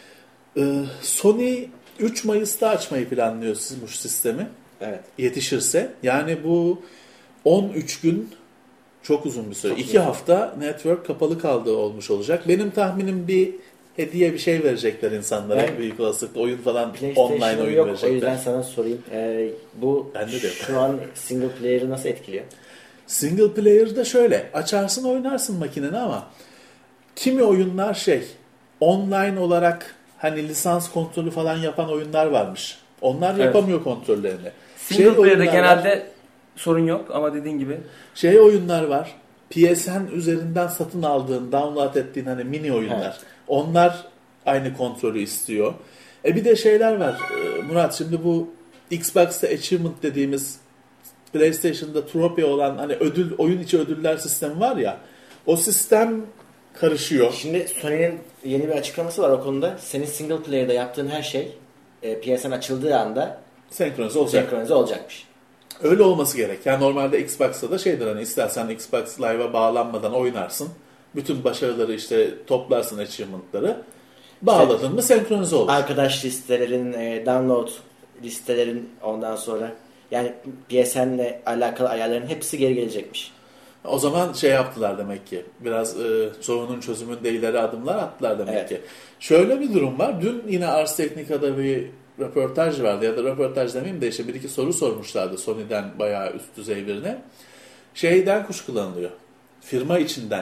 Sony 3 Mayıs'ta açmayı planlıyor bu sistemi. Evet. Yetişirse. Yani bu 13 gün çok uzun bir süre. 2 hafta network kapalı kaldığı olmuş olacak. Benim tahminim bir hediye bir şey verecekler insanlara. Büyük olasılıkla oyun falan, online oyun yok, verecekler. O yüzden sana sorayım. Bu şu an single player'ı nasıl etkiliyor? Single player'da şöyle. Açarsın oynarsın makineni ama kimi oyunlar online olarak hani lisans kontrolü falan yapan oyunlar varmış. Onlar yapamıyor kontrollerini. Single player'da genelde sorun yok ama dediğin gibi. Oyunlar var. PSN üzerinden satın aldığın, download ettiğin hani mini oyunlar. Evet. Onlar aynı kontrolü istiyor. Bir de şeyler var. Murat, şimdi bu Xbox'ta achievement dediğimiz, PlayStation'da trophy olan hani oyun içi ödüller sistemi var ya. O sistem karışıyor. Şimdi Sony'nin yeni bir açıklaması var o konuda. Senin single player'da yaptığın her şey PSN açıldığı anda senkronize olacakmış. Öyle olması gerek. Yani normalde Xbox'ta da hani istersen Xbox Live'a bağlanmadan oynarsın. Bütün başarıları işte toplarsın, achievement'ları. Bağladın mı senkronize olur. Arkadaş listelerin, download listelerin, ondan sonra yani PSN'le alakalı ayarların hepsi geri gelecekmiş. O zaman yaptılar demek ki. Biraz sorunun çözümünde ileri adımlar attılar demek ki. Şöyle bir durum var. Dün yine Ars Technica'da bir röportaj vardı. Ya da röportaj demeyeyim de işte bir iki soru sormuşlardı Sony'den bayağı üst düzey birine. Kuşkulanılıyor. Firma içinden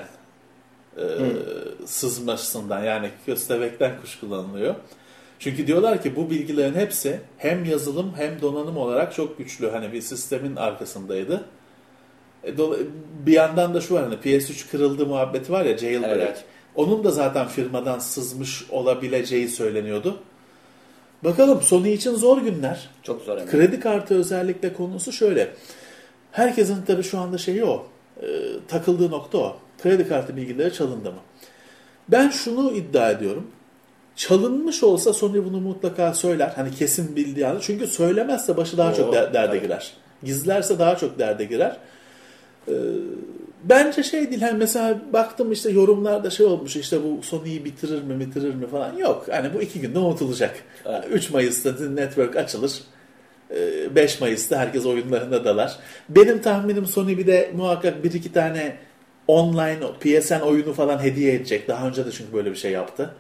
sızmasından, yani köstebekten kuşkulanılıyor. Çünkü diyorlar ki bu bilgilerin hepsi hem yazılım hem donanım olarak çok güçlü. Hani bir sistemin arkasındaydı. Bir yandan da şu var, hani PS3 kırıldı muhabbeti var ya, jailbreak. Evet. Onun da zaten firmadan sızmış olabileceği söyleniyordu. Bakalım, Sony için zor günler. Çok zor. Evet. Kredi kartı özellikle konusu şöyle. Herkesin tabii şu anda o. Takıldığı nokta o. Kredi kartı bilgileri çalındı mı? Ben şunu iddia ediyorum. Çalınmış olsa Sony bunu mutlaka söyler. Hani kesin bildiği anda. Çünkü söylemezse başı daha çok derde girer. Gizlerse daha çok derde girer. Bence değil. Hani mesela baktım işte yorumlarda olmuş, işte bu Sony'yi bitirir mi falan. Yok. Hani bu 2 günde unutulacak. Evet. 3 Mayıs'ta network açılır. 5 Mayıs'ta herkes oyunlarına dalar. Benim tahminim Sony bir de muhakkak 1-2 tane online PSN oyunu falan hediye edecek. Daha önce de çünkü böyle bir şey yaptı.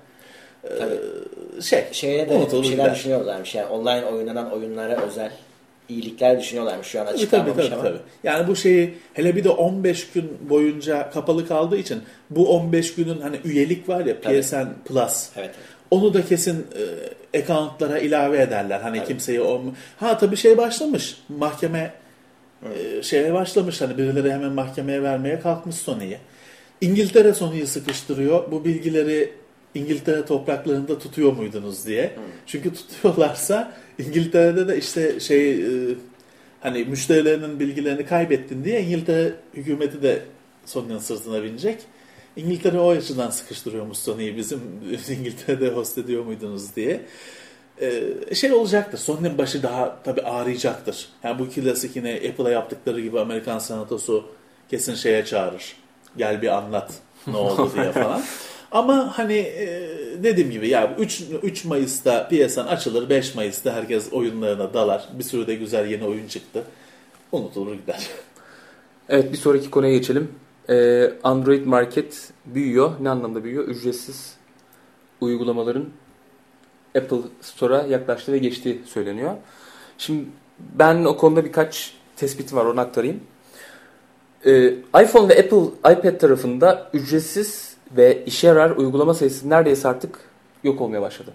Şeye de bir şeyler düşünüyorlarmış. Yani online oynanan oyunlara özel iyilikler düşünüyorlarmış. Şu an açıklanmamış ama. Tabii. Yani bu hele bir de 15 gün boyunca kapalı kaldığı için bu 15 günün hani üyelik var ya, PSN Plus. Evet. Onu da kesin accountlara ilave ederler. Hani kimseyi tabii başlamış. Mahkeme başlamış. Hani birileri hemen mahkemeye vermeye kalkmış Sony'yi. İngiltere Sony'yi sıkıştırıyor. Bu bilgileri İngiltere topraklarında tutuyor muydunuz diye. Çünkü tutuyorlarsa İngiltere'de de işte hani müşterilerinin bilgilerini kaybettin diye İngiltere hükümeti de Sony'nin sırtına binecek. İngiltere o açıdan sıkıştırıyormuş Sony'yi, bizim İngiltere'de host ediyor muydunuz diye. Şey olacaktır, Sony'nin başı daha tabii ağrıyacaktır. Yani bu klasik yine Apple'a yaptıkları gibi Amerikan Senatosu kesin şeye çağırır. Gel bir anlat ne oldu diye falan. Ama hani dediğim gibi ya 3 Mayıs'ta piyasan açılır, 5 Mayıs'ta herkes oyunlarına dalar. Bir sürü de güzel yeni oyun çıktı. Unutulur gider. Evet, bir sonraki konuya geçelim. Android market büyüyor. Ne anlamda büyüyor? Ücretsiz uygulamaların Apple Store'a yaklaştığı ve geçtiği söyleniyor. Şimdi ben o konuda birkaç tespitim var, onu aktarayım. iPhone ve Apple iPad tarafında ücretsiz ve işe yarar uygulama sayısı neredeyse artık yok olmaya başladı.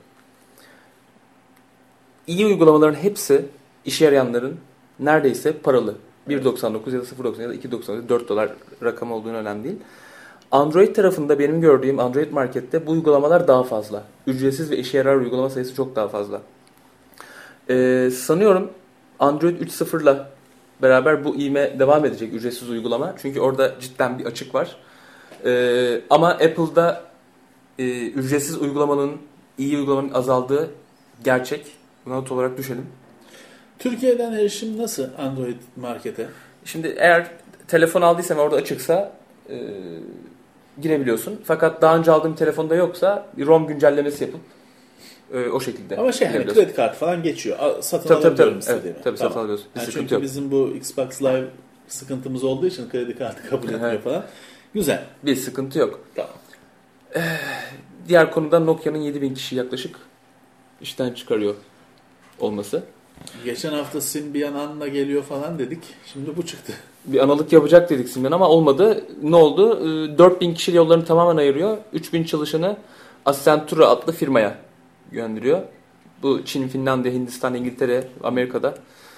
İyi uygulamaların hepsi işe yarayanların neredeyse paralı. 1.99 ya da 0.99 ya da 2.99 4 dolar rakamı olduğunu önemli değil. Android tarafında benim gördüğüm Android markette bu uygulamalar daha fazla. Ücretsiz ve işe yarar uygulama sayısı çok daha fazla. Sanıyorum Android 3.0'la beraber bu ivme devam edecek, ücretsiz uygulama. Çünkü orada cidden bir açık var. Ama Apple'da ücretsiz uygulamanın, iyi uygulamanın azaldığı gerçek. Buna not olarak düşelim. Türkiye'den erişim nasıl Android markete? Şimdi eğer telefon aldıysan orada açıksa girebiliyorsun. Fakat daha önce aldığım telefonda yoksa bir ROM güncellemesi yapıp o şekilde. Ama hani kredi kartı falan geçiyor. Satın alabiliyorum istediğimi. Evet, tabii tamam. Satın alıyorsun. Yani çünkü yok. Bizim bu Xbox Live sıkıntımız olduğu için kredi kartı kabul etmiyor falan. Güzel. Bir sıkıntı yok. Tamam. Diğer konuda Nokia'nın 7000 kişi yaklaşık işten çıkarıyor olması. Geçen hafta Symbian Anna geliyor falan dedik. Şimdi bu çıktı. Bir analık yapacak dedik Symbian ama olmadı. Ne oldu? 4000 kişi yollarını tamamen ayırıyor. 3000 çalışanı Accenture adlı firmaya gönderiyor. Bu Çin, Finlandiya, Hindistan, İngiltere, Amerika'da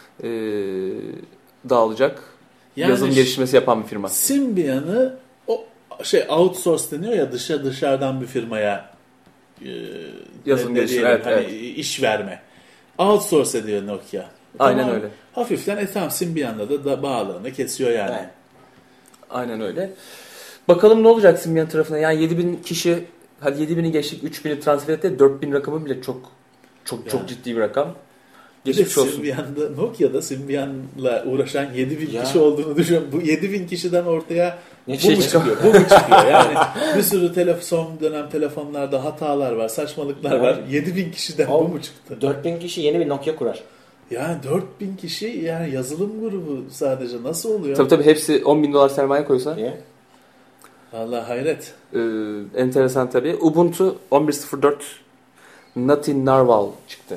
dağılacak. Yani yazılım geliştirmesi yapan bir firma. Symbian'ı o outsource deniyor ya, dışarıdan bir firmaya yazılım geliştirme, evet. İş verme. Outsource ediyor Nokia. Aynen tamam, öyle. Hafiften tam Symbian'la da bağlarını kesiyor yani. Evet. Aynen öyle. Bakalım ne olacak Symbian tarafına. Yani 7000 kişi, hadi 7000'i geçtik, 3000'i transfer etti. 4000 rakamı bile çok ciddi bir rakam. Geçmiş olsun. Symbian'da, Nokia'da Symbian'la uğraşan 7000 kişi olduğunu düşün. Bu 7000 kişiden ortaya bu mu çıkıyor? Bu mu çıkıyor? Yani bir sürü son dönem telefonlarda hatalar var, saçmalıklar var. 7000 kişiden bu mu çıktı? 4000 kişi yeni bir Nokia kurar. Yani 4000 kişi yani yazılım grubu sadece nasıl oluyor? Tabii hepsi $10.000 sermaye koysa. Niye? Vallahi hayret. Enteresan tabii. Ubuntu 11.04 Nothing Narwhal çıktı.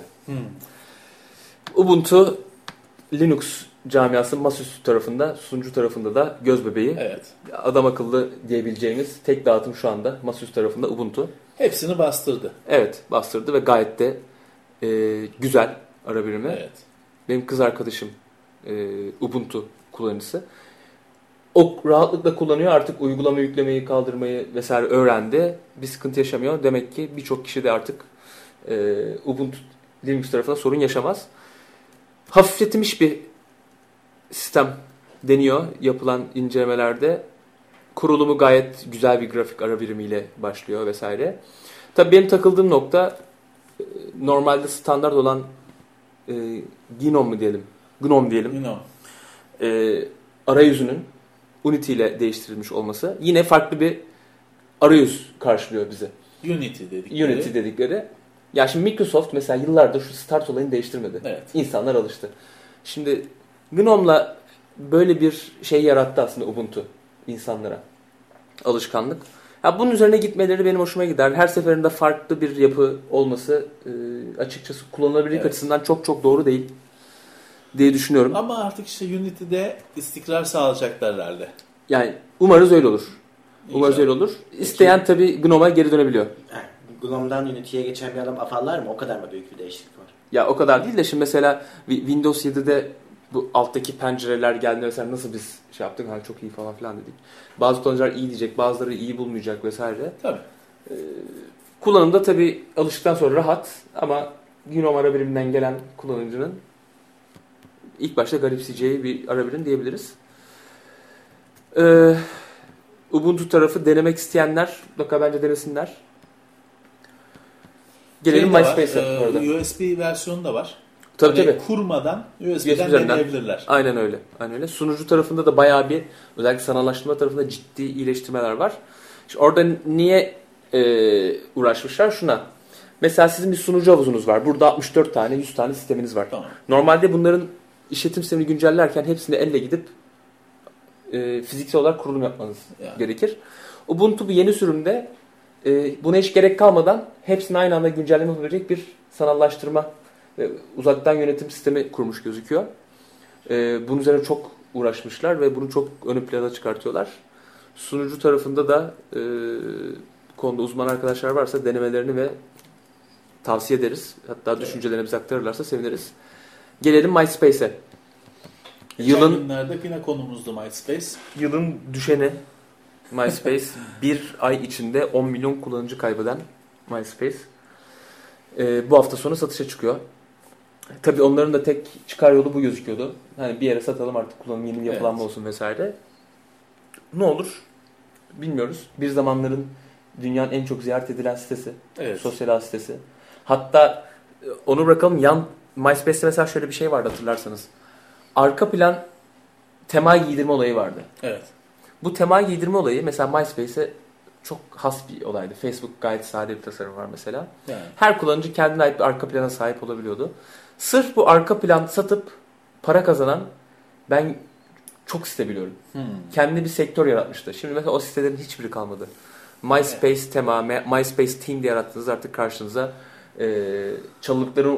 Ubuntu Linux camiası masaüstü tarafında, sunucu tarafında da göz bebeği. Evet. Adam akıllı diyebileceğimiz tek dağıtım şu anda masaüstü tarafında Ubuntu. Hepsini bastırdı. Evet, bastırdı ve gayet de güzel ara birimi. Evet. Benim kız arkadaşım Ubuntu kullanıcısı. O rahatlıkla kullanıyor. Artık uygulama yüklemeyi, kaldırmayı vesaire öğrendi. Bir sıkıntı yaşamıyor. Demek ki birçok kişi de artık Ubuntu Linux tarafında sorun yaşamaz. Hafifletilmiş bir sistem deniyor yapılan incelemelerde. Kurulumu gayet güzel bir grafik ara birimiyle başlıyor vesaire. Tabii benim takıldığım nokta normalde standart olan GNOME mu diyelim? GNOME diyelim. Arayüzünün Unity ile değiştirilmiş olması. Yine farklı bir arayüz karşılıyor bize. Unity dedikleri. Ya şimdi Microsoft mesela yıllardır şu Start olayını değiştirmedi. Evet. İnsanlar alıştı. Şimdi GNOME'la böyle bir şey yarattı aslında Ubuntu insanlara. Alışkanlık. Ya bunun üzerine gitmeleri benim hoşuma gider. Her seferinde farklı bir yapı olması açıkçası kullanılabilirlik açısından çok doğru değil diye düşünüyorum. Ama artık işte Unity'de istikrar sağlayacaklar herhalde. Yani umarız öyle olur. Umarız öyle olur. İsteyen tabii GNOME'a geri dönebiliyor. Yani, GNOME'dan Unity'ye geçen bir adam afallar mı? O kadar mı büyük bir değişiklik var? Ya o kadar değil de şimdi mesela Windows 7'de bu alttaki pencereler geldiğinde mesela nasıl biz şey yaptık, hani çok iyi falan filan dedik. Bazı kullanıcılar iyi diyecek, bazıları iyi bulmayacak vesaire. Tabii. Kullanımda tabii alıştıktan sonra rahat ama GNOME ara biriminden gelen kullanıcının ilk başta garipseyeceği bir arabirun diyebiliriz. Ubuntu tarafı denemek isteyenler mutlaka bence denesinler. Gelelim MySpace'e bu arada. USB versiyonu da var. Tabii. Kurmadan USB'den deneyebilirler. Aynen öyle. Aynen öyle. Sunucu tarafında da bayağı bir, özellikle sanallaştırma tarafında ciddi iyileştirmeler var. İşte orada niye uğraşmışlar? Şuna. Mesela sizin bir sunucu havuzunuz var. Burada 64 tane, 100 tane sisteminiz var. Tamam. Normalde bunların işletim sistemini güncellerken hepsini elle gidip fiziksel olarak kurulum yapmanız gerekir. Ubuntu bu yeni sürümde buna hiç gerek kalmadan hepsini aynı anda güncelleme yapabilecek bir sanallaştırma ve uzaktan yönetim sistemi kurmuş gözüküyor. Bunun üzerine çok uğraşmışlar ve bunu çok ön plana çıkartıyorlar. Sunucu tarafında da konuda uzman arkadaşlar varsa denemelerini ve tavsiye ederiz. Hatta düşüncelerini bize aktarırlarsa seviniriz. Gelelim MySpace'e. Geçen günlerde yine konumuzdu MySpace. Yılın düşeni MySpace. Bir ay içinde 10 milyon kullanıcı kaybeden MySpace. Bu hafta sonu satışa çıkıyor. Tabii onların da tek çıkar yolu bu gözüküyordu. Hani bir yere satalım artık, kullanım, yeni bir yapılanma olsun vesaire. Ne olur bilmiyoruz. Bir zamanların dünyanın en çok ziyaret edilen sitesi. Evet. Sosyal ağ sitesi. Hatta onu bırakalım, yan MySpace'te mesela şöyle bir şey vardı hatırlarsanız. Arka plan tema giydirme olayı vardı. Evet. Bu tema giydirme olayı mesela MySpace'e çok has bir olaydı. Facebook gayet sade bir tasarım var mesela. Yani. Her kullanıcı kendine ait bir arka plana sahip olabiliyordu. Sırf bu arka plan satıp para kazanan ben çok site biliyorum. Kendi bir sektör yaratmıştı. Şimdi mesela o sitelerin hiçbiri kalmadı. MySpace tema, MySpace Team diye yarattığınız artık karşınıza çalılıkların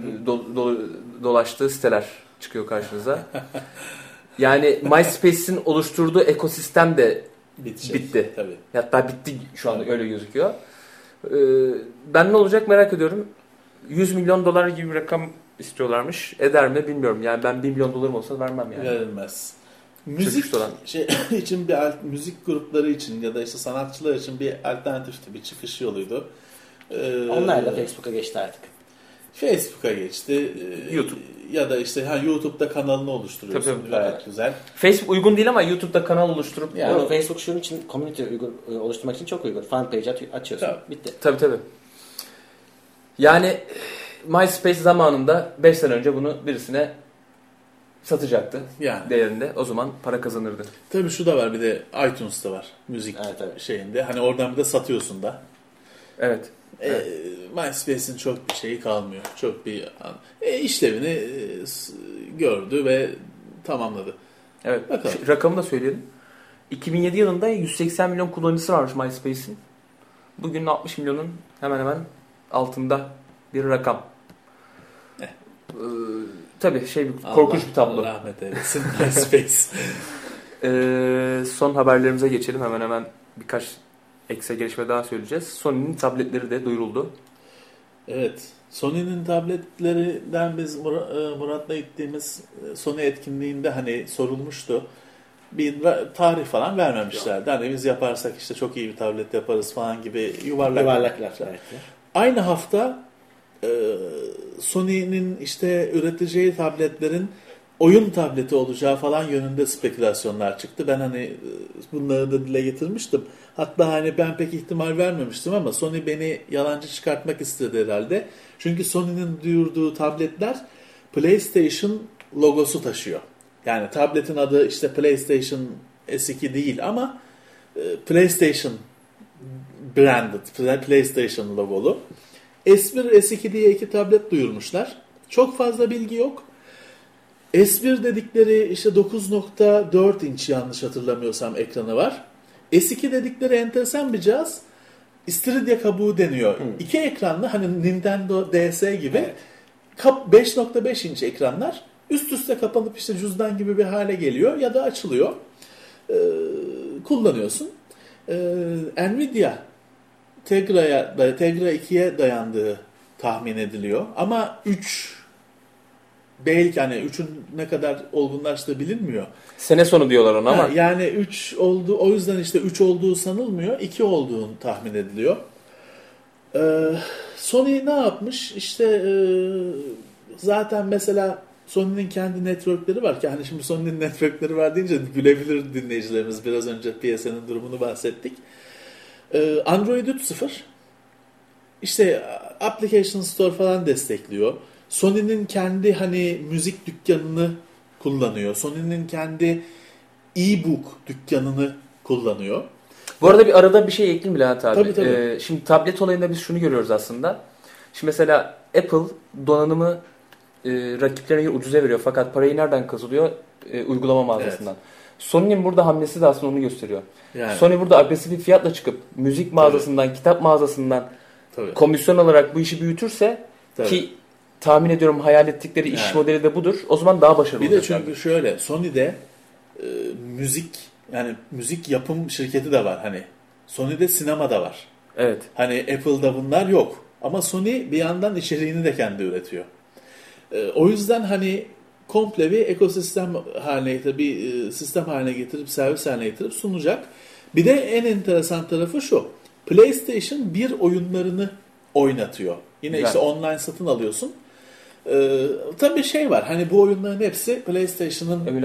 dolaştığı siteler çıkıyor karşınıza. Yani MySpace'in oluşturduğu ekosistem de bitti. Tabii. Hatta bitti şu anda, öyle gözüküyor. Ben ne olacak merak ediyorum. 100 milyon dolar gibi bir rakam istiyorlarmış. Eder mi bilmiyorum. Yani ben 1 milyon dolarım olsa vermem yani. Verilmez. Müzik için müzik grupları için ya da işte sanatçılar için bir alternatifti, bir çıkış yoluydu. Onlar da Facebook'a geçti artık. Facebook'a geçti. YouTube. Ya da işte YouTube'da kanalını oluşturuyorsun. Tabii. Gayet güzel. Facebook uygun değil ama YouTube'da kanal oluşturup Yani Facebook şunun için, community oluşturmak için çok uygun. Fan page açıyorsun. Tabii. Bitti. Tabii. Yani MySpace zamanında 5 sene önce bunu birisine satacaktı değerinde. O zaman para kazanırdı. Tabii şu da var, bir de iTunes'ta var müzik şeyinde. Hani oradan bir de satıyorsun da. Evet. MySpace'in çok bir şeyi kalmıyor. Çok bir işlevini gördü ve tamamladı. Evet. Rakamı da söyleyelim. 2007 yılında 180 milyon kullanıcısı varmış MySpace'in. Bugün 60 milyonun hemen hemen altında bir rakam. Tabii korkunç bir tablo. Allah rahmet eylesin MySpace. Son haberlerimize geçelim. Hemen hemen birkaç ekstra gelişme daha söyleyeceğiz. Sony'nin tabletleri de duyuruldu. Evet. Sony'nin tabletlerinden biz Murat'la gittiğimiz Sony etkinliğinde hani sorulmuştu. Bir tarih falan vermemişlerdi. Hani biz yaparsak işte çok iyi bir tablet yaparız falan gibi yuvarlaklar. Evet. Aynı hafta Sony'nin işte üreteceği tabletlerin oyun tableti olacağı falan yönünde spekülasyonlar çıktı. Ben hani bunları da dile getirmiştim. Hatta hani ben pek ihtimal vermemiştim ama Sony beni yalancı çıkartmak istedi herhalde. Çünkü Sony'nin duyurduğu tabletler PlayStation logosu taşıyor. Yani tabletin adı işte PlayStation S2 değil ama PlayStation branded, PlayStation logolu. S1, S2 diye iki tablet duyurmuşlar. Çok fazla bilgi yok. S1 dedikleri işte 9.4 inç yanlış hatırlamıyorsam ekranı var. S2 dedikleri enteresan bir cihaz. İstiridye kabuğu deniyor. İki ekranlı hani Nintendo DS gibi. Evet. 5.5 inç ekranlar. Üst üste kapanıp işte cüzdan gibi bir hale geliyor ya da açılıyor. Kullanıyorsun. Nvidia Tegra 2'ye dayandığı tahmin ediliyor. Ama 3 belki hani 3'ün ne kadar olgunlaştığı bilinmiyor. Sene sonu diyorlar ona ama. Yani 3 oldu, o yüzden işte 3 olduğu sanılmıyor. 2 olduğunu tahmin ediliyor. Sony ne yapmış? İşte zaten mesela Sony'nin kendi networkleri var ki hani şimdi Sony'nin networkleri var deyince gülebilir dinleyicilerimiz. Biraz önce piyasanın durumunu bahsettik. Android 3.0 işte Application Store falan destekliyor. Sony'nin kendi hani müzik dükkanını kullanıyor. Sony'nin kendi e-book dükkanını kullanıyor. Bu arada bir arada bir şey ekleyeyim Bülent abi. Tabii. Şimdi tablet olayında biz şunu görüyoruz aslında. Şimdi mesela Apple donanımı rakiplerine göre ucuza veriyor. Fakat parayı nereden kazanıyor? Uygulama mağazasından. Evet. Sony'nin burada hamlesi de aslında onu gösteriyor. Yani. Sony burada agresif bir fiyatla çıkıp müzik mağazasından, kitap mağazasından komisyon alarak bu işi büyütürse ki tahmin ediyorum hayal ettikleri iş modeli de budur. O zaman daha başarılı olacak. Bir de çünkü şöyle Sony'de müzik yapım şirketi de var hani. Sony'de sinema da var. Evet. Hani Apple'da bunlar yok. Ama Sony bir yandan içeriğini de kendi üretiyor. O yüzden hani komple bir ekosistem haline getirip, bir sistem haline getirip, servis haline getirip sunacak. Bir de en enteresan tarafı şu. PlayStation 1 oyunlarını oynatıyor. Yine işte online satın alıyorsun. Tabii şey var. Hani bu oyunların hepsi PlayStation'ın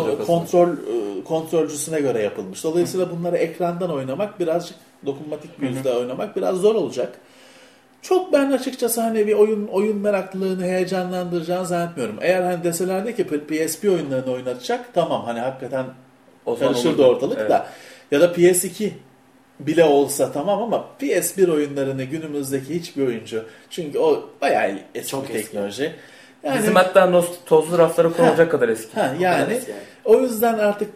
kontrolcüsüne göre yapılmış. Dolayısıyla bunları ekrandan oynamak birazcık dokunmatik bir yüzde oynamak biraz zor olacak. Çok ben açıkçası hani bir oyun meraklılığını heyecanlandıracağını zannetmiyorum. Eğer hani deselerdi ki PSP oyunlarını oynatacak tamam hani hakikaten karışırdı ortalık da. Ya da PS2 bile olsa tamam ama PS1 oyunlarını günümüzdeki hiçbir oyuncu çünkü o bayağı eski bir teknoloji. Yani, bizim hatta tozlu raflara konulacak kadar eski. Yani o yüzden artık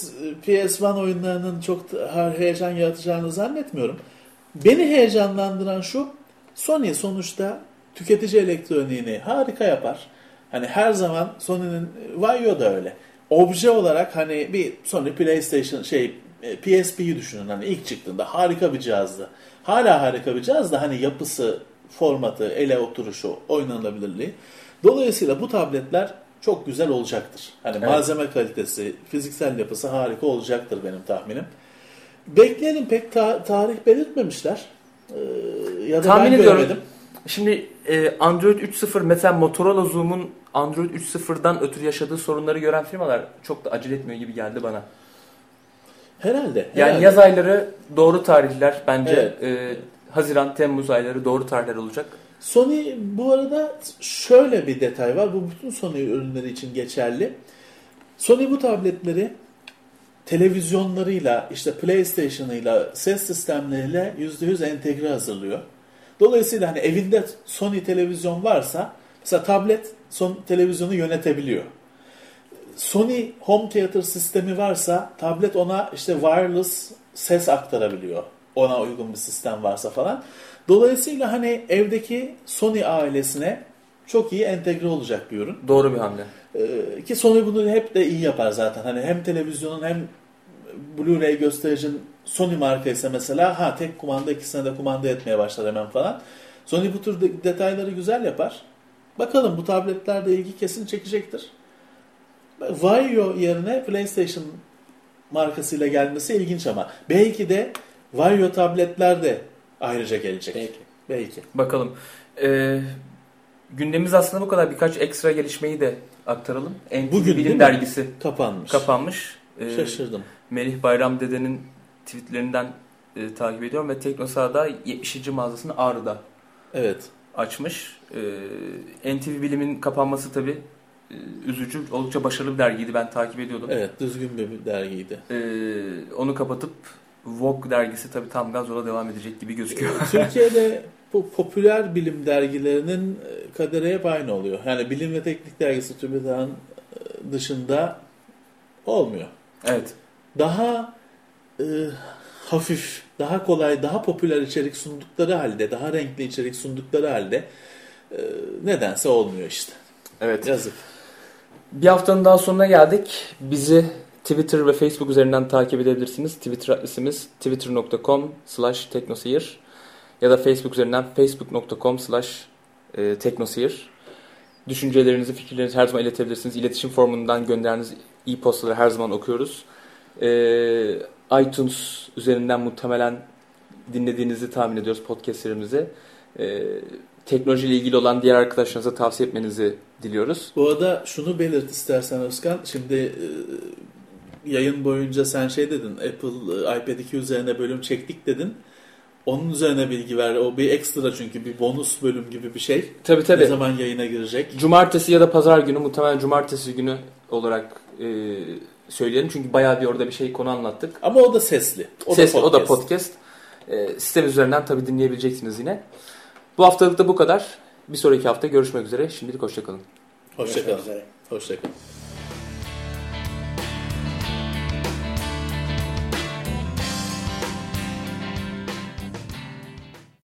PS1 oyunlarının çok heyecan yaratacağını zannetmiyorum. Beni heyecanlandıran şu, Sony sonuçta tüketici elektroniğini harika yapar. Hani her zaman Sony'nin Vaio da öyle. Obje olarak hani bir Sony PlayStation PSP'yi düşünün hani ilk çıktığında harika bir cihazdı. Hala harika bir cihaz da hani yapısı, formatı, ele oturuşu, oynanabilirliği. Dolayısıyla bu tabletler çok güzel olacaktır. Hani malzeme kalitesi, fiziksel yapısı harika olacaktır benim tahminim. Bekleyelim pek tarih belirtmemişler. Ya da tahmin ben ediyorum. Görmedim. Şimdi Android 3.0 mesela Motorola Zoom'un Android 3.0'dan ötürü yaşadığı sorunları gören firmalar çok da acele etmiyor gibi geldi bana. Herhalde. Yani yaz ayları doğru tarihler bence. Evet. Haziran, Temmuz ayları doğru tarihler olacak. Sony bu arada şöyle bir detay var. Bu bütün Sony ürünleri için geçerli. Sony bu tabletleri televizyonlarıyla, işte PlayStation'ıyla, ses sistemleriyle %100 entegre hazırlıyor. Dolayısıyla hani evinde Sony televizyon varsa mesela tablet televizyonu yönetebiliyor. Sony Home Theater sistemi varsa tablet ona işte wireless ses aktarabiliyor. Ona uygun bir sistem varsa falan. Dolayısıyla hani evdeki Sony ailesine çok iyi entegre olacak bir ürün. Doğru bir hamle. Ki Sony bunu hep de iyi yapar zaten. Hani hem televizyonun hem Blu-ray göstericinin Sony markaysa mesela tek kumanda ikisine de kumanda etmeye başlar hemen falan. Sony bu tür detayları güzel yapar. Bakalım bu tabletlerde ilgi kesin çekecektir. Vaio yerine PlayStation markasıyla gelmesi ilginç ama belki de Vaio tabletler de ayrıca gelecek. Belki. Bakalım. Gündemimiz aslında bu kadar. Birkaç ekstra gelişmeyi de aktaralım. Bugün Bilim dergisi kapanmış. Şaşırdım. Melih Bayram Dede'nin tweetlerinden takip ediyorum ve Teknosa'da 70. mağazasını Ağrı'da açmış. NTV Bilim'in kapanması tabii üzücü. Oldukça başarılı bir dergiydi. Ben takip ediyordum. Evet, düzgün bir dergiydi. Onu kapatıp Vogue dergisi tabii tam gaz yola devam edecek gibi gözüküyor. Türkiye'de bu popüler bilim dergilerinin kaderi hep aynı oluyor. Yani Bilim ve Teknik dergisi TÜBİTAK'ın dışında olmuyor. Evet. Daha hafif, daha kolay, daha popüler içerik sundukları halde, daha renkli içerik sundukları halde nedense olmuyor işte. Evet. Yazık. Bir haftanın daha sonuna geldik. Bizi Twitter ve Facebook üzerinden takip edebilirsiniz. Twitter adresimiz twitter.com/teknoseyir ya da Facebook üzerinden facebook.com/teknoseyir. Düşüncelerinizi, fikirlerinizi her zaman iletebilirsiniz. İletişim formundan gönderdiğiniz e-postaları her zaman okuyoruz. iTunes üzerinden muhtemelen dinlediğinizi tahmin ediyoruz podcastlerimizi. teknolojiyle ilgili olan diğer arkadaşlarınıza tavsiye etmenizi diliyoruz. Bu arada şunu belirt istersen Özkan. Şimdi yayın boyunca sen şey dedin. Apple iPad 2 üzerine bölüm çektik dedin. Onun üzerine bilgi ver. O bir ekstra çünkü bir bonus bölüm gibi bir şey. Tabii. Ne zaman yayına girecek? Cumartesi ya da pazar günü, muhtemelen cumartesi günü olarak söyleyelim. Çünkü bayağı bir orada bir şey konu anlattık. Ama o da sesli. O da podcast. Sistem üzerinden tabii dinleyebileceksiniz yine. Bu haftalık da bu kadar. Bir sonraki hafta görüşmek üzere. Şimdilik hoşçakalın. Hoşçakalın.